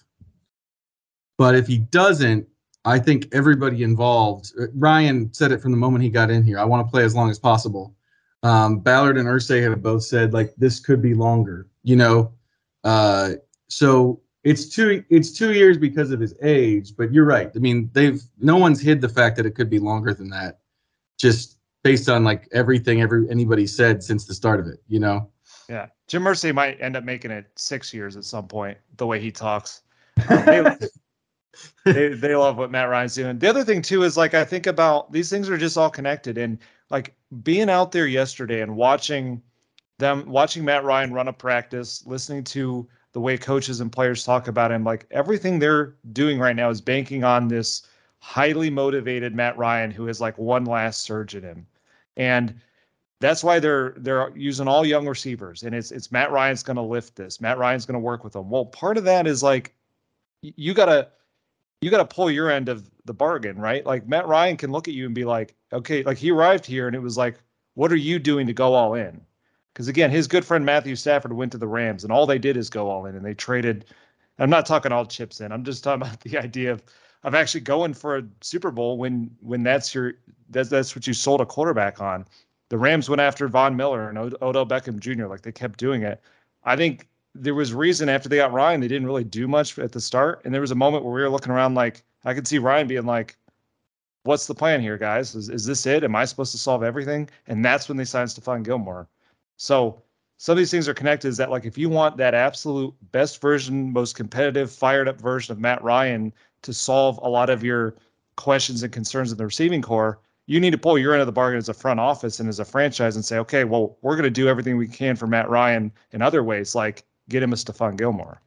But if he doesn't, I think everybody involved. Ryan said it from the moment he got in here. I want to play as long as possible. Um, Ballard and Irsay have both said like this could be longer. You know, uh, so. It's two. It's two years because of his age, but you're right. I mean, they've no one's hid the fact that it could be longer than that, just based on like everything every anybody said since the start of it. You know. Yeah, Jim Irsay might end up making it six years at some point. The way he talks, um, they, they they love what Matt Ryan's doing. The other thing too is like I think about these things are just all connected, and like being out there yesterday and watching them, watching Matt Ryan run a practice, listening to the way coaches and players talk about him, like everything they're doing right now is banking on this highly motivated Matt Ryan who has like one last surge in him. And that's why they're they're using all young receivers. And it's it's Matt Ryan's going to lift this. Matt Ryan's going to work with them. Well, part of that is like you gotta you gotta pull your end of the bargain, right? Like Matt Ryan can look at you and be like, okay, like he arrived here and it was like, what are you doing to go all in? Because, again, his good friend Matthew Stafford went to the Rams, and all they did is go all in, and they traded. I'm not talking all chips in. I'm just talking about the idea of of actually going for a Super Bowl when when that's your that's that's what you sold a quarterback on. The Rams went after Von Miller and Od- Odell Beckham Junior Like, they kept doing it. I think there was reason after they got Ryan, they didn't really do much at the start, and there was a moment where we were looking around like I could see Ryan being like, what's the plan here, guys? Is, is this it? Am I supposed to solve everything? And that's when they signed Stephon Gilmore. So some of these things are connected, is that like, if you want that absolute best version, most competitive, fired up version of Matt Ryan to solve a lot of your questions and concerns in the receiving core, you need to pull your end of the bargain as a front office and as a franchise and say, okay, well, we're going to do everything we can for Matt Ryan in other ways, like get him a Stephon Gilmore.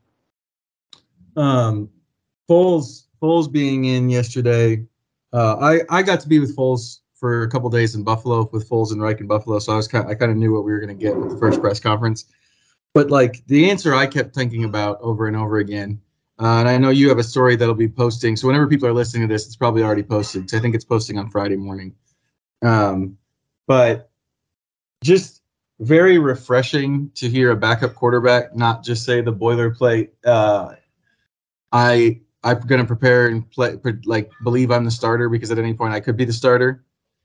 Um, Foles, Foles being in yesterday, uh, I I got to be with Foles for a couple days in Buffalo with Foles and Reich in Buffalo, so I was kind I kind of knew what we were going to get with the first press conference. But like the answer I kept thinking about over and over again, uh, and I know you have a story that'll be posting. So whenever people are listening to this, it's probably already posted. So I think it's posting on Friday morning. Um, but just very refreshing to hear a backup quarterback not just say the boilerplate. Uh, I I'm gonna prepare and play like believe I'm the starter because at any point I could be the starter.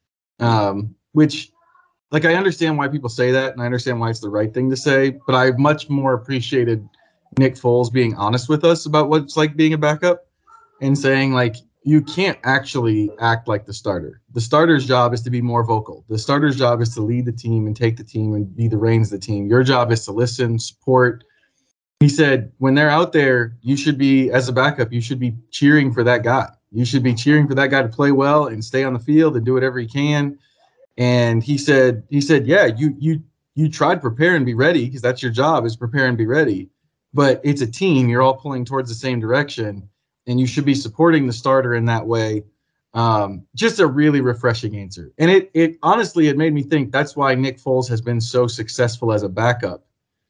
Um, which, like, I understand why people say that, and I understand why it's the right thing to say. But I much more appreciated Nick Foles being honest with us about what it's like being a backup and saying like you can't actually act like the starter. The starter's job is to be more vocal. The starter's job is to lead the team and take the team and be the reins of the team. Your job is to listen, support. He said, when they're out there, you should be, as a backup, you should be cheering for that guy. You should be cheering for that guy to play well and stay on the field and do whatever he can. And he said, he said, yeah, you you you try to prepare and be ready because that's your job is prepare and be ready. But it's a team. You're all pulling towards the same direction, and you should be supporting the starter in that way. Um, just a really refreshing answer. And it it honestly, it made me think that's why Nick Foles has been so successful as a backup.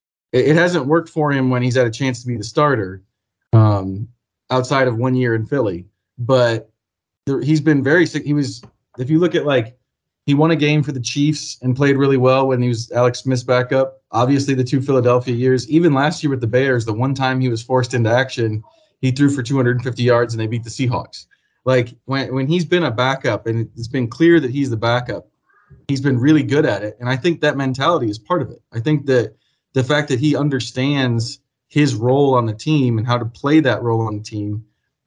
It hasn't worked for him when he's had a chance to be the starter um, outside of one year in Philly. But there, he's been very sick. He was, if you look at like, he won a game for the Chiefs and played really well when he was Alex Smith's backup. Obviously, the two Philadelphia years, even last year with the Bears, the one time he was forced into action, he threw for two hundred fifty yards and they beat the Seahawks. Like when, when he's been a backup and it's been clear that he's the backup, he's been really good at it. And I think that mentality is part of it. I think that the fact that he understands his role on the team and how to play that role on the team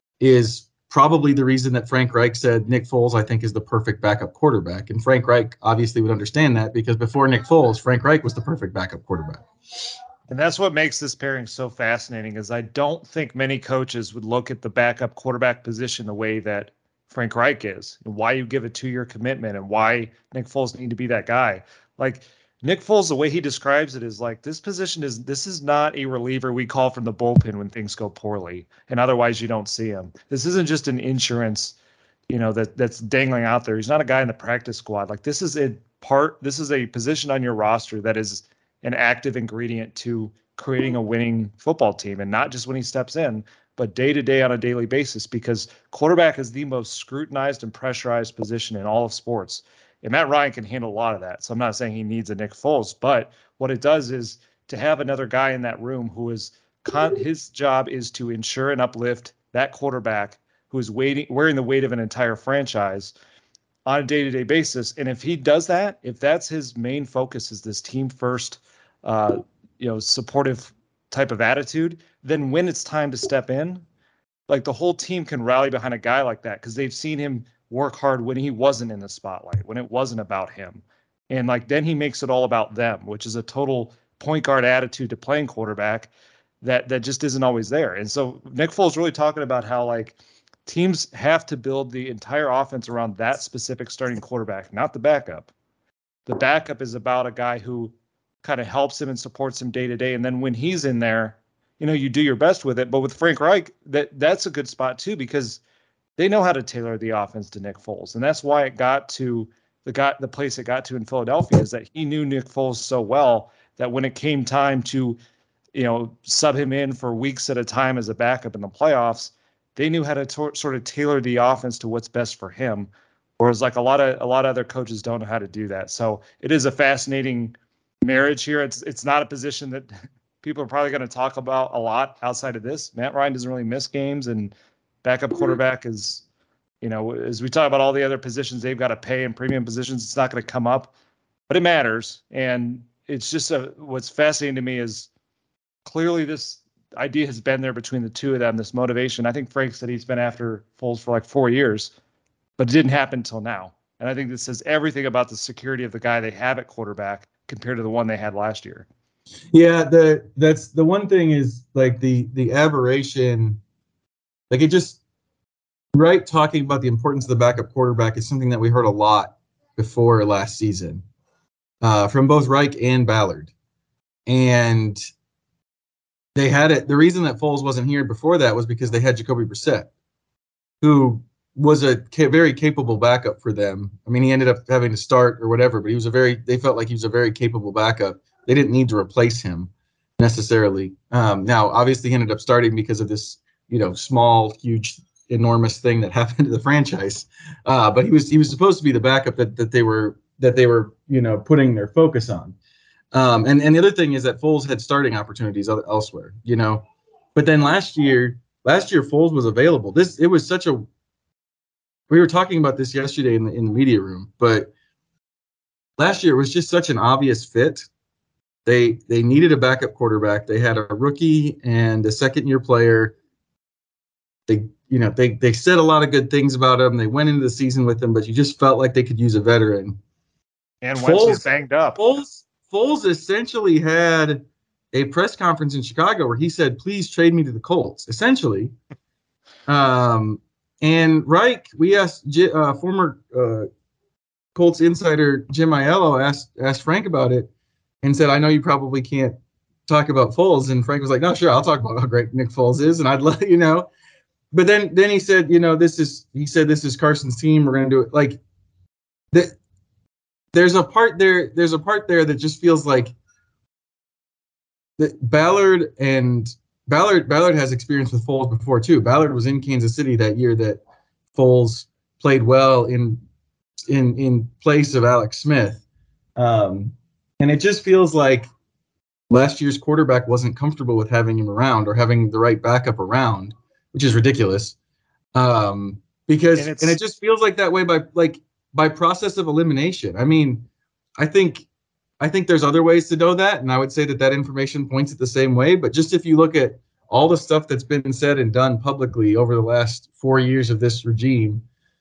is probably the reason that Frank Reich said Nick Foles, I think, is the perfect backup quarterback. And Frank Reich obviously would understand that because before Nick Foles, Frank Reich was the perfect backup quarterback. And that's what makes this pairing so fascinating is I don't think many coaches would look at the backup quarterback position the way that Frank Reich is, and why you give a two-year commitment and why Nick Foles need to be that guy. Like, Nick Foles, the way he describes it is like, this position is, this is not a reliever we call from the bullpen when things go poorly and otherwise you don't see him. This isn't just an insurance, you know, that that's dangling out there. He's not a guy in the practice squad. Like this is a part, this is a position on your roster that is an active ingredient to creating a winning football team. And not just when he steps in, but day to day on a daily basis, because quarterback is the most scrutinized and pressurized position in all of sports. And Matt Ryan can handle a lot of that. So I'm not saying he needs a Nick Foles, but what it does is to have another guy in that room who is con- his job is to ensure and uplift that quarterback who is waiting, wearing the weight of an entire franchise on a day-to-day basis. And if he does that, if that's his main focus is this team first, uh, you know, supportive type of attitude, then when it's time to step in, like the whole team can rally behind a guy like that because they've seen him work hard when he wasn't in the spotlight, when it wasn't about him. And like, then he makes it all about them, which is a total point guard attitude to playing quarterback that, that just isn't always there. And so Nick Foles really talking about how like teams have to build the entire offense around that specific starting quarterback, not the backup. The backup is about a guy who kind of helps him and supports him day to day. And then when he's in there, you know, you do your best with it. But with Frank Reich, that that's a good spot too, because they know how to tailor the offense to Nick Foles. And that's why it got to the got the place it got to in Philadelphia, is that he knew Nick Foles so well that when it came time to, you know, sub him in for weeks at a time as a backup in the playoffs, they knew how to tor- sort of tailor the offense to what's best for him. Whereas like a lot of a lot of other coaches don't know how to do that. So it is a fascinating marriage here. It's it's not a position that people are probably going to talk about a lot outside of this. Matt Ryan doesn't really miss games, and backup quarterback is, you know, as we talk about all the other positions they've got to pay and premium positions, it's not going to come up, but it matters. And it's just a, what's fascinating to me is clearly this idea has been there between the two of them, this motivation. I think Frank said he's been after Foles for like four years. but it didn't happen until now. And I think this says everything about the security of the guy they have at quarterback compared to the one they had last year. Yeah, the that's the one thing is like the the aberration, like it just right talking about the importance of the backup quarterback is something that we heard a lot before last season uh, from both Reich and Ballard. And they had it. The reason that Foles wasn't here before that was because they had Jacoby Brissett, who was a ca- very capable backup for them. I mean, he ended up having to start or whatever, but he was a very, they felt like he was a very capable backup. They didn't need to replace him necessarily. Um, now, obviously, he ended up starting because of this, you know, small, huge, enormous thing that happened to the franchise. Uh, but he was he was supposed to be the backup that that they were that they were you know putting their focus on. Um, and and the other thing is that Foles had starting opportunities elsewhere, you know. But then last year, last year Foles was available. This it was such a. We were talking about this yesterday in the in the media room, but last year it was just such an obvious fit. They they needed a backup quarterback. They had a rookie and a second year player. They you know they they said a lot of good things about him. They went into the season with him, but you just felt like they could use a veteran. And Wentz was banged up. Foles Foles essentially had a press conference in Chicago where he said, "Please trade me to the Colts." Essentially, um, and Reich, we asked uh, former uh, Colts insider Jim Aiello asked asked Frank about it. And said, "I know you probably can't talk about Foles." And Frank was like, "No, sure, I'll talk about how great Nick Foles is, and I'd let you know." But then, then he said, "You know, this is," he said, "this is Carson's team. We're going to do it." Like, that. There's a part there. There's a part there that just feels like that Ballard and Ballard. Ballard has experience with Foles before too. Ballard was in Kansas City that year that Foles played well in in in place of Alex Smith. Um, And it just feels like last year's quarterback wasn't comfortable with having him around or having the right backup around, which is ridiculous. Um, because and, and it just feels like that way by like by process of elimination. I mean, I think I think there's other ways to know that, and I would say that that information points it the same way. But just if you look at all the stuff that's been said and done publicly over the last four years of this regime,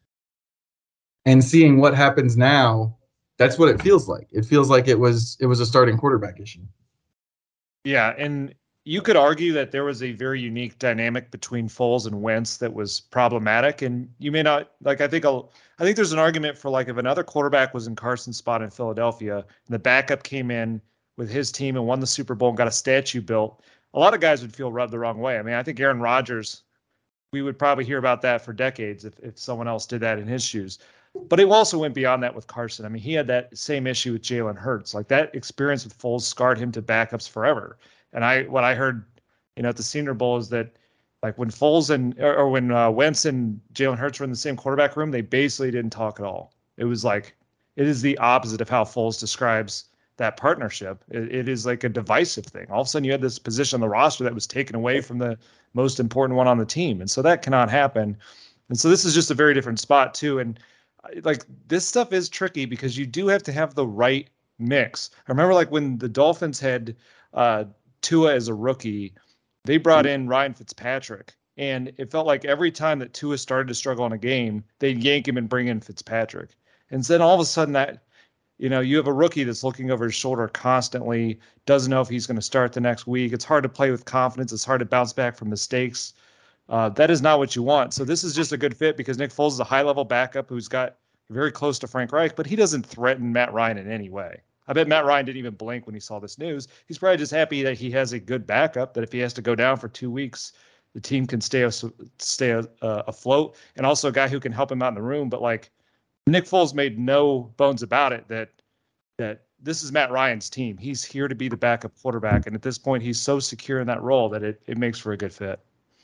and seeing what happens now. That's what it feels like. It feels like it was it was a starting quarterback issue. Yeah, and you could argue that there was a very unique dynamic between Foles and Wentz that was problematic. And you may not like. I think I'll, I think there's an argument for like if another quarterback was in Carson's spot in Philadelphia and the backup came in with his team and won the Super Bowl and got a statue built, a lot of guys would feel rubbed the wrong way. I mean, I think Aaron Rodgers, we would probably hear about that for decades if if someone else did that in his shoes. But it also went beyond that with Carson. I mean, he had that same issue with Jalen Hurts. Like that experience with Foles scarred him to backups forever. And I, what I heard, you know, at the Senior Bowl is that, like when Foles and or, or when uh, Wentz and Jalen Hurts were in the same quarterback room, they basically didn't talk at all. It was like it is the opposite of how Foles describes that partnership. It, it is like a divisive thing. All of a sudden, you had this position on the roster that was taken away from the most important one on the team, and so that cannot happen. And so this is just a very different spot too. And like this stuff is tricky because you do have to have the right mix. I remember like when the Dolphins had uh, Tua as a rookie, they brought in Ryan Fitzpatrick, and it felt like every time that Tua started to struggle in a game, they'd yank him and bring in Fitzpatrick. And then all of a sudden that, you know, you have a rookie that's looking over his shoulder constantly, doesn't know if he's going to start the next week. It's hard to play with confidence. It's hard to bounce back from mistakes. Uh, that is not what you want. So this is just a good fit because Nick Foles is a high-level backup who's got very close to Frank Reich, but he doesn't threaten Matt Ryan in any way. I bet Matt Ryan didn't even blink when he saw this news. He's probably just happy that he has a good backup, that if he has to go down for two weeks, the team can stay stay uh, afloat, and also a guy who can help him out in the room. But like Nick Foles made no bones about it that that this is Matt Ryan's team. He's here to be the backup quarterback, and at this point, he's so secure in that role that it it makes for a good fit.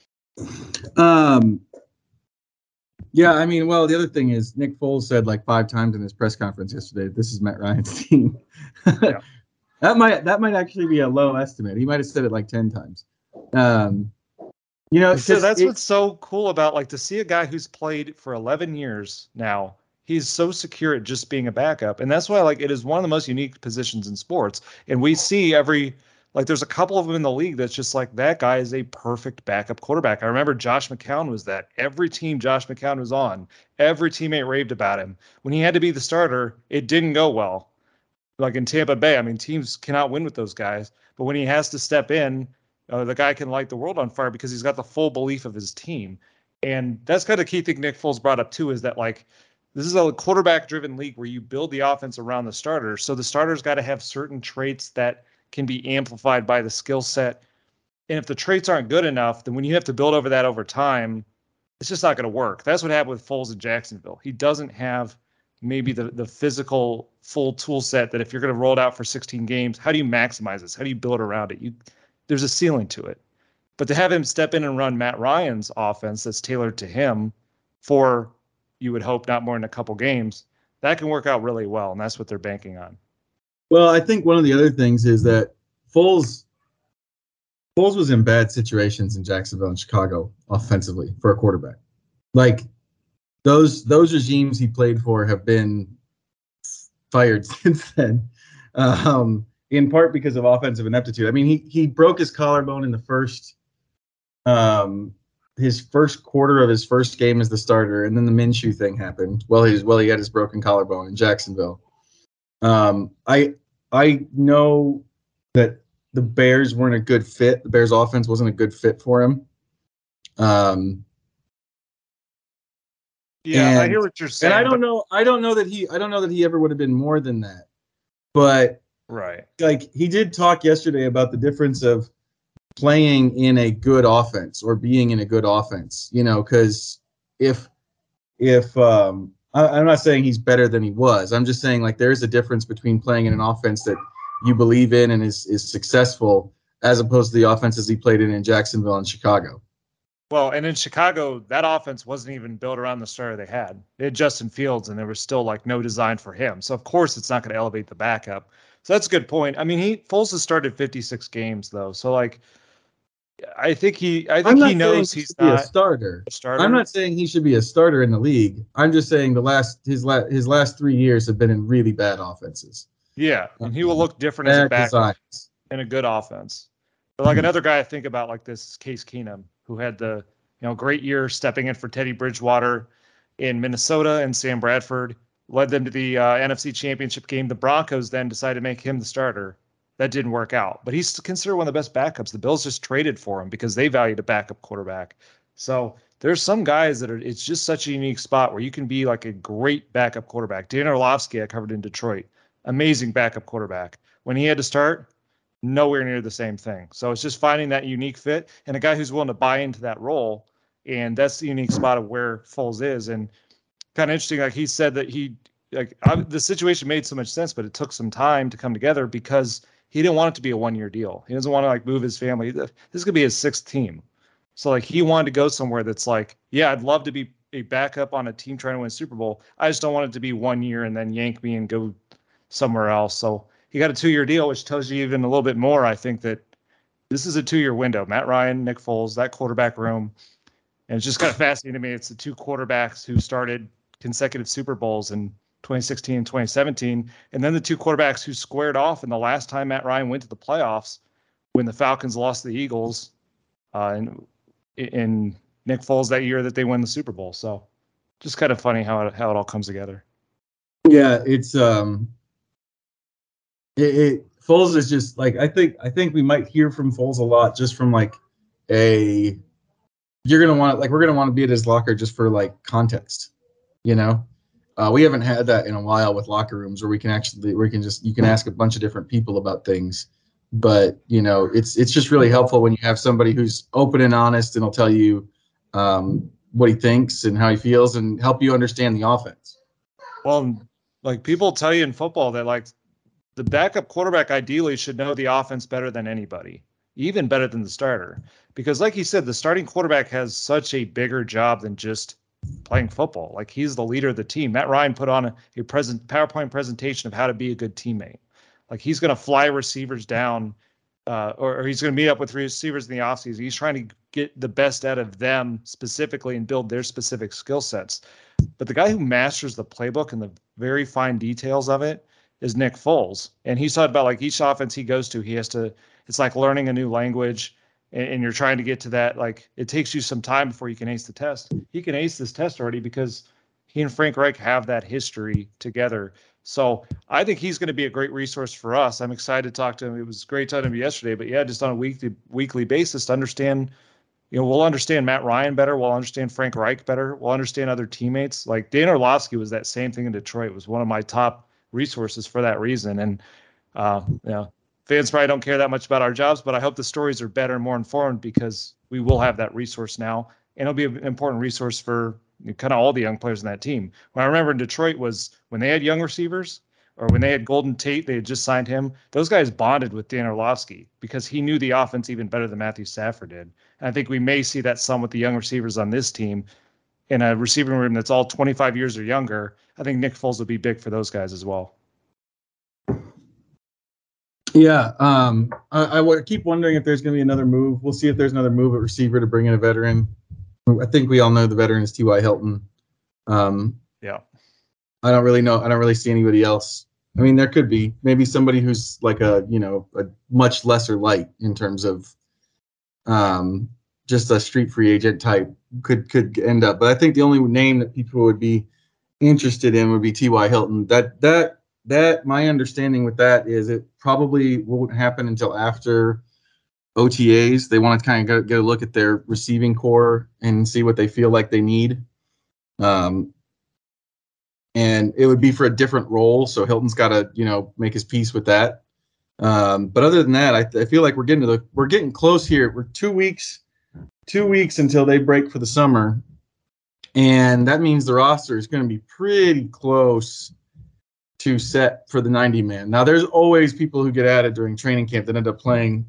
Um, yeah, I mean, well, the other thing is Nick Foles said like five times in his press conference yesterday, "This is Matt Ryan's team." Yeah. That might that might actually be a low estimate. He might have said it like ten times. Um, you know, so that's it, what's so cool about like to see a guy who's played for eleven years now. He's so secure at just being a backup, and that's why like it is one of the most unique positions in sports. And we see every Like there's a couple of them in the league that's just like, that guy is a perfect backup quarterback. I remember Josh McCown was that. Every team Josh McCown was on, every teammate raved about him. When he had to be the starter, it didn't go well. Like in Tampa Bay, I mean, teams cannot win with those guys. But when he has to step in, uh, the guy can light the world on fire because he's got the full belief of his team. And that's kind of the key thing Nick Foles brought up too, is that like, this is a quarterback-driven league where you build the offense around the starter. So the starter's got to have certain traits that can be amplified by the skill set. And if the traits aren't good enough, then when you have to build over that over time, it's just not going to work. That's what happened with Foles in Jacksonville. He doesn't have maybe the, the physical full tool set that if you're going to roll it out for sixteen games, how do you maximize this? How do you build around it? You, there's a ceiling to it. But to have him step in and run Matt Ryan's offense that's tailored to him for, you would hope, not more than a couple games, that can work out really well, and that's what they're banking on. Well, I think one of the other things is that Foles Foles was in bad situations in Jacksonville and Chicago offensively for a quarterback. Like those those regimes he played for have been fired since then, um, in part because of offensive ineptitude. I mean, he he broke his collarbone in the first um, his first quarter of his first game as the starter, and then the Minshew thing happened. Well, he well he had his broken collarbone in Jacksonville. Um, I I know that the Bears weren't a good fit. The Bears offense wasn't a good fit for him. Um, yeah, and, I hear what you're saying. And I don't but, know. I don't know that he. I don't know that he ever would have been more than that. But right, like he did talk yesterday about the difference of playing in a good offense or being in a good offense. You know, because if if um, I, I'm not saying he's better than he was. I'm just saying like there is a difference between playing in an offense that you believe in and is is successful as opposed to the offenses he played in in Jacksonville and Chicago. Well, and in Chicago, that offense wasn't even built around the starter they had. They had Justin Fields, and there was still like no design for him. So of course, it's not going to elevate the backup. So that's a good point. I mean, he Foles has started fifty-six games though, so like, I think he, I think he knows he he's not not a starter. a starter. I'm not saying he should be a starter in the league. I'm just saying the last his last his last three years have been in really bad offenses. Yeah, and he will look different as a backup designs. in a good offense. But like another guy I think about like this is Case Keenum, who had the you know great year stepping in for Teddy Bridgewater in Minnesota, and Sam Bradford led them to the uh, N F C Championship game. The Broncos then decided to make him the starter. That didn't work out, but he's considered one of the best backups. The Bills just traded for him because they valued a backup quarterback. So there's some guys that are, it's just such a unique spot where you can be like a great backup quarterback. Dan Orlovsky, I covered in Detroit, amazing backup quarterback. When he had to start, nowhere near the same thing. So it's just finding that unique fit and a guy who's willing to buy into that role. And that's the unique spot of where Foles is. And kind of interesting, like he said that he, like I, the situation made so much sense, but it took some time to come together because he didn't want it to be a one-year deal. He doesn't want to like move his family. This could be his sixth team. So like he wanted to go somewhere that's like, yeah, I'd love to be a backup on a team trying to win a Super Bowl. I just don't want it to be one year and then yank me and go somewhere else. So he got a two-year deal, which tells you even a little bit more. I think that this is a two-year window. Matt Ryan, Nick Foles, that quarterback room. And it's just kind of fascinating to me. It's the two quarterbacks who started consecutive Super Bowls in twenty sixteen and twenty seventeen. And then the two quarterbacks who squared off in the last time Matt Ryan went to the playoffs when the Falcons lost to the Eagles uh, and in Nick Foles that year that they won the Super Bowl. So just kind of funny how it, how it all comes together. Yeah, it's um, it, it Foles is just like I think I think we might hear from Foles a lot just from like a you're gonna want like we're gonna want to be at his locker just for like context, you know. Uh, we haven't had that in a while with locker rooms where we can actually where we can just you can ask a bunch of different people about things, but you know it's it's just really helpful when you have somebody who's open and honest and will tell you um, what he thinks and how he feels and help you understand the offense. Well, like people tell you in football that like the backup quarterback ideally should know the offense better than anybody, even better than the starter, because like you said, the starting quarterback has such a bigger job than just playing football. Like he's the leader of the team. Matt Ryan put on a, a present PowerPoint presentation of how to be a good teammate. Like he's going to fly receivers down uh, or, or he's going to meet up with receivers in the offseason. He's trying to get the best out of them specifically and build their specific skill sets. But the guy who masters the playbook and the very fine details of it is Nick Foles. And he's talked about like each offense he goes to, he has to, it's like learning a new language, and, and you're trying to get to that. Like it takes you some time before you can ace the test. He can ace this test already because he and Frank Reich have that history together. So I think he's going to be a great resource for us. I'm excited to talk to him. It was great talking to him yesterday, but yeah, just on a weekly weekly basis to understand, you know, we'll understand Matt Ryan better. We'll understand Frank Reich better. We'll understand other teammates. Like Dan Orlovsky was that same thing in Detroit. It was one of my top resources for that reason. And, uh, you know, fans probably don't care that much about our jobs, but I hope the stories are better and more informed because we will have that resource now. And it'll be an important resource for kind of all the young players in that team. What I remember in Detroit was when they had young receivers or when they had Golden Tate, they had just signed him. Those guys bonded with Dan Orlovsky because he knew the offense even better than Matthew Stafford did. And I think we may see that some with the young receivers on this team in a receiving room that's all twenty-five years or younger. I think Nick Foles will be big for those guys as well. Yeah, um, I, I keep wondering if there's going to be another move. We'll see if there's another move at receiver to bring in a veteran. I think we all know the veteran is T Y. Hilton. Um, yeah. I don't really know. I don't really see anybody else. I mean, there could be maybe somebody who's like a, you know, a much lesser light in terms of um, just a street free agent type could could end up. But I think the only name that people would be interested in would be T Y. Hilton. That that that my understanding with that is it probably won't happen until after O T As. They want to kind of get a look at their receiving core and see what they feel like they need. Um, and it would be for a different role. So Hilton's got to, you know, make his peace with that. Um, but other than that, I, I feel like we're getting to the, we're getting close here. We're two weeks, two weeks until they break for the summer. And that means the roster is going to be pretty close to set for the ninety man. Now there's always people who get added during training camp that end up playing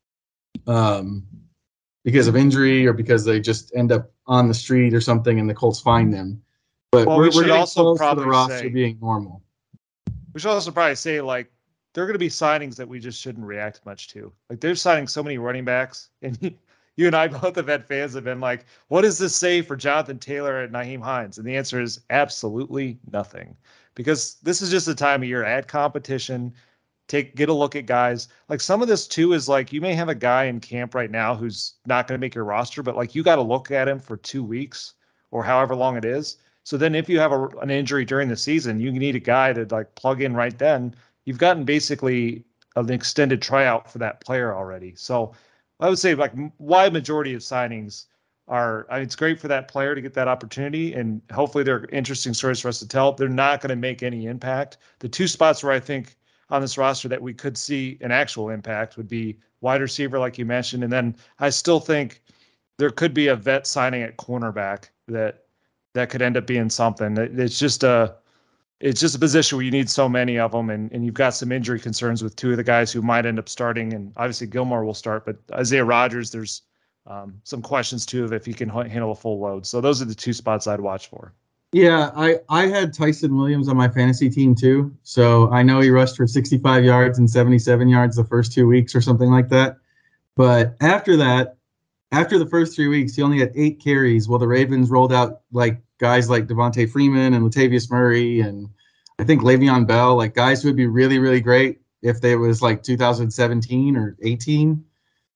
um, because of injury or because they just end up on the street or something and the Colts find them. But well, we're, we we're should getting also close probably to the roster say, being normal. We should also probably say, like, there are going to be signings that we just shouldn't react much to. Like, they're signing so many running backs, and you and I both have had fans have been like, what does this say for Jonathan Taylor and Nyheim Hines? And the answer is absolutely nothing. Because this is just a time of year, add competition, take get a look at guys. Like some of this too is like you may have a guy in camp right now who's not going to make your roster, but like you got to look at him for two weeks or however long it is. So then if you have a, an injury during the season, you need a guy to like plug in right then. You've gotten basically an extended tryout for that player already. So I would say like wide majority of signings are, I mean, it's great for that player to get that opportunity, and hopefully they're interesting stories for us to tell. They're not going to make any impact. The two spots where I think on this roster that we could see an actual impact would be wide receiver, like you mentioned. And then I still think there could be a vet signing at cornerback that, that could end up being something. It's just a, it's just a position where you need so many of them. And, and you've got some injury concerns with two of the guys who might end up starting. And obviously Gilmore will start, but Isaiah Rodgers, there's um, some questions too of if he can handle a full load. So those are the two spots I'd watch for. Yeah, I, I had Tyson Williams on my fantasy team too. So I know he rushed for sixty-five yards and seventy-seven yards the first two weeks or something like that. But after that, after the first three weeks, he only had eight carries while the Ravens rolled out like guys like Devontae Freeman and Latavius Murray and I think Le'Veon Bell, like guys who would be really, really great if they was like two thousand seventeen or eighteen.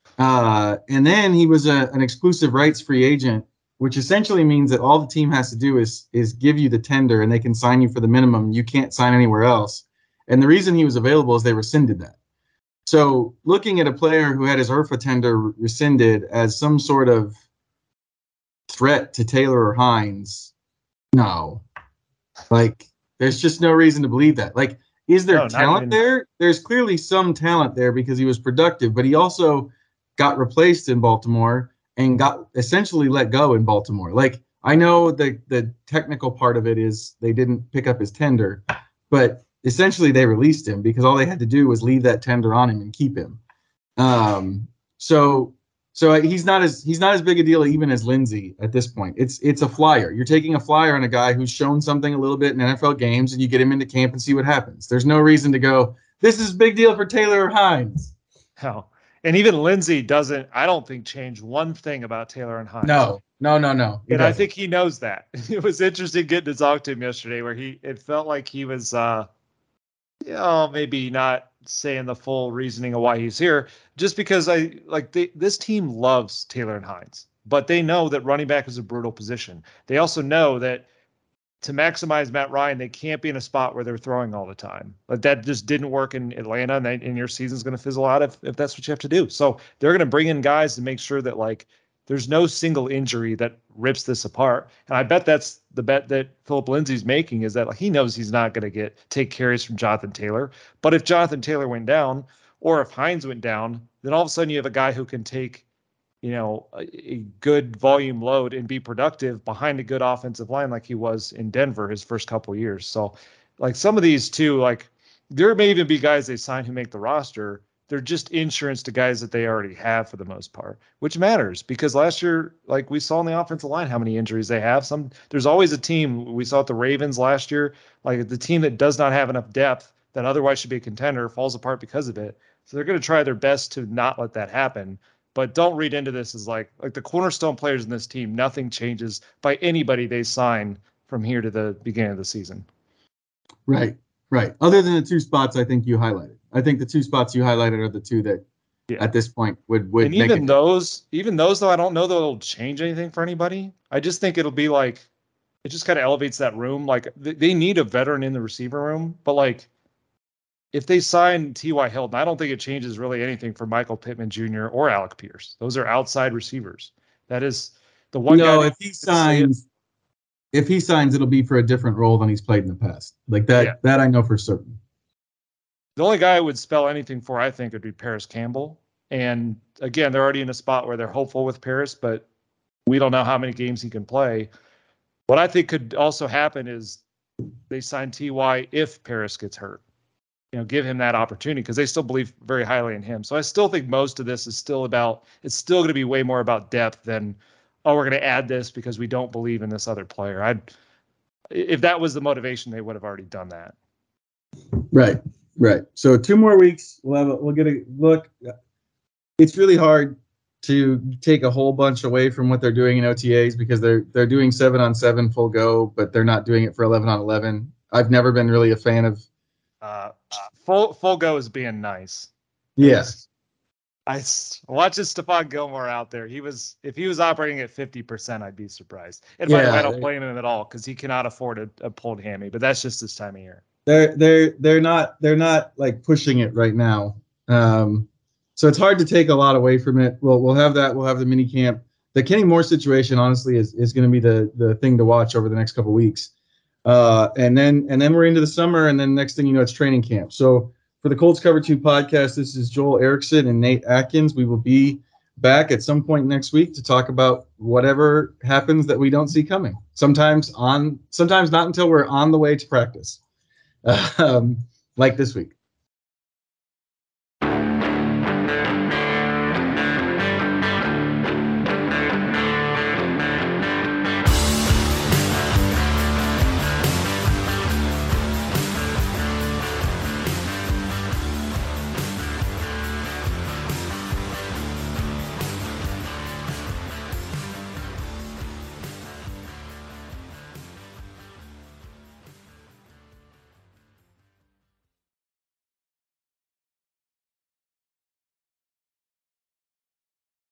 Uh, and then he was a, an exclusive rights free agent, which essentially means that all the team has to do is is give you the tender and they can sign you for the minimum. You can't sign anywhere else. And the reason he was available is they rescinded that. So looking at a player who had his I R F A tender rescinded as some sort of threat to Taylor or Hines, no. Like, there's just no reason to believe that. Like, is there no, talent there? There's clearly some talent there because he was productive, but he also got replaced in Baltimore and got essentially let go in Baltimore. Like, I know the the technical part of it is they didn't pick up his tender, but essentially they released him because all they had to do was leave that tender on him and keep him. Um, so so he's not as he's not as big a deal even as Lindsey at this point. It's it's a flyer. You're taking a flyer on a guy who's shown something a little bit in N F L games, and you get him into camp and see what happens. There's no reason to go, this is a big deal for Taylor or Hines. Hell. And even Lindsey doesn't, I don't think, change one thing about Taylor and Hines. No, no, no, no. And doesn't. I think he knows that. It was interesting getting to talk to him yesterday where he, it felt like he was, uh, you know, maybe not saying the full reasoning of why he's here, just because I like they, this team loves Taylor and Hines, but they know that running back is a brutal position. They also know that to maximize Matt Ryan, they can't be in a spot where they're throwing all the time. Like that just didn't work in Atlanta, and, they, and your season's going to fizzle out if, if that's what you have to do. So they're going to bring in guys to make sure that like there's no single injury that rips this apart. And I bet that's the bet that Philip Lindsay's making, is that like, he knows he's not going to get take carries from Jonathan Taylor. But if Jonathan Taylor went down, or if Hines went down, then all of a sudden you have a guy who can take, you know, a, a good volume load and be productive behind a good offensive line like he was in Denver his first couple of years. So like some of these too, like there may even be guys they sign who make the roster. They're just insurance to guys that they already have for the most part, which matters because last year, like we saw on the offensive line, how many injuries they have. Some there's always a team. We saw at the Ravens last year, like the team that does not have enough depth that otherwise should be a contender falls apart because of it. So they're going to try their best to not let that happen. But don't read into this as like like the cornerstone players in this team. Nothing changes by anybody they sign from here to the beginning of the season. Right, right. Other than the two spots, I think you highlighted. I think the two spots you highlighted are the two that, yeah. at this point, would would. And make even it. those, even those, though, I don't know that it'll change anything for anybody. I just think it'll be like, it just kind of elevates that room. Like th- they need a veteran in the receiver room, but like, if they sign T Y. Hilton, I don't think it changes really anything for Michael Pittman Junior or Alec Pierce. Those are outside receivers. That is the one. No, guy if he signs, if he signs, it'll be for a different role than he's played in the past. Like that. Yeah. That I know for certain. The only guy I would spell anything for, I think, would be Paris Campbell. And again, they're already in a spot where they're hopeful with Paris, but we don't know how many games he can play. What I think could also happen is they sign T Y if Paris gets hurt. You know, give him that opportunity because they still believe very highly in him. So I still think most of this is still about, it's still going to be way more about depth than, oh, we're going to add this because we don't believe in this other player. I'd, if that was the motivation, they would have already done that. Right. Right. So two more weeks. We'll have a, we'll get a look. It's really hard to take a whole bunch away from what they're doing in O T As because they're they're doing seven on seven full go, but they're not doing it for eleven on eleven. I've never been really a fan of. Uh, full full go is being nice. Yes. I watching Stephon Gilmore out there. He was if he was operating at fifty percent, I'd be surprised. And by yeah, the way, I don't blame him at all because he cannot afford a, a pulled hammy. But that's just this time of year. They're they're they're not they're not like pushing it right now, um, so it's hard to take a lot away from it. We'll we'll have that. We'll have the mini camp. The Kenny Moore situation, honestly, is is going to be the the thing to watch over the next couple of weeks, uh, and then and then we're into the summer, and then next thing you know, it's training camp. So for the Colts Cover Two podcast, this is Joel Erickson and Nate Atkins. We will be back at some point next week to talk about whatever happens that we don't see coming. Sometimes on, sometimes not until we're on the way to practice. Um, like this week.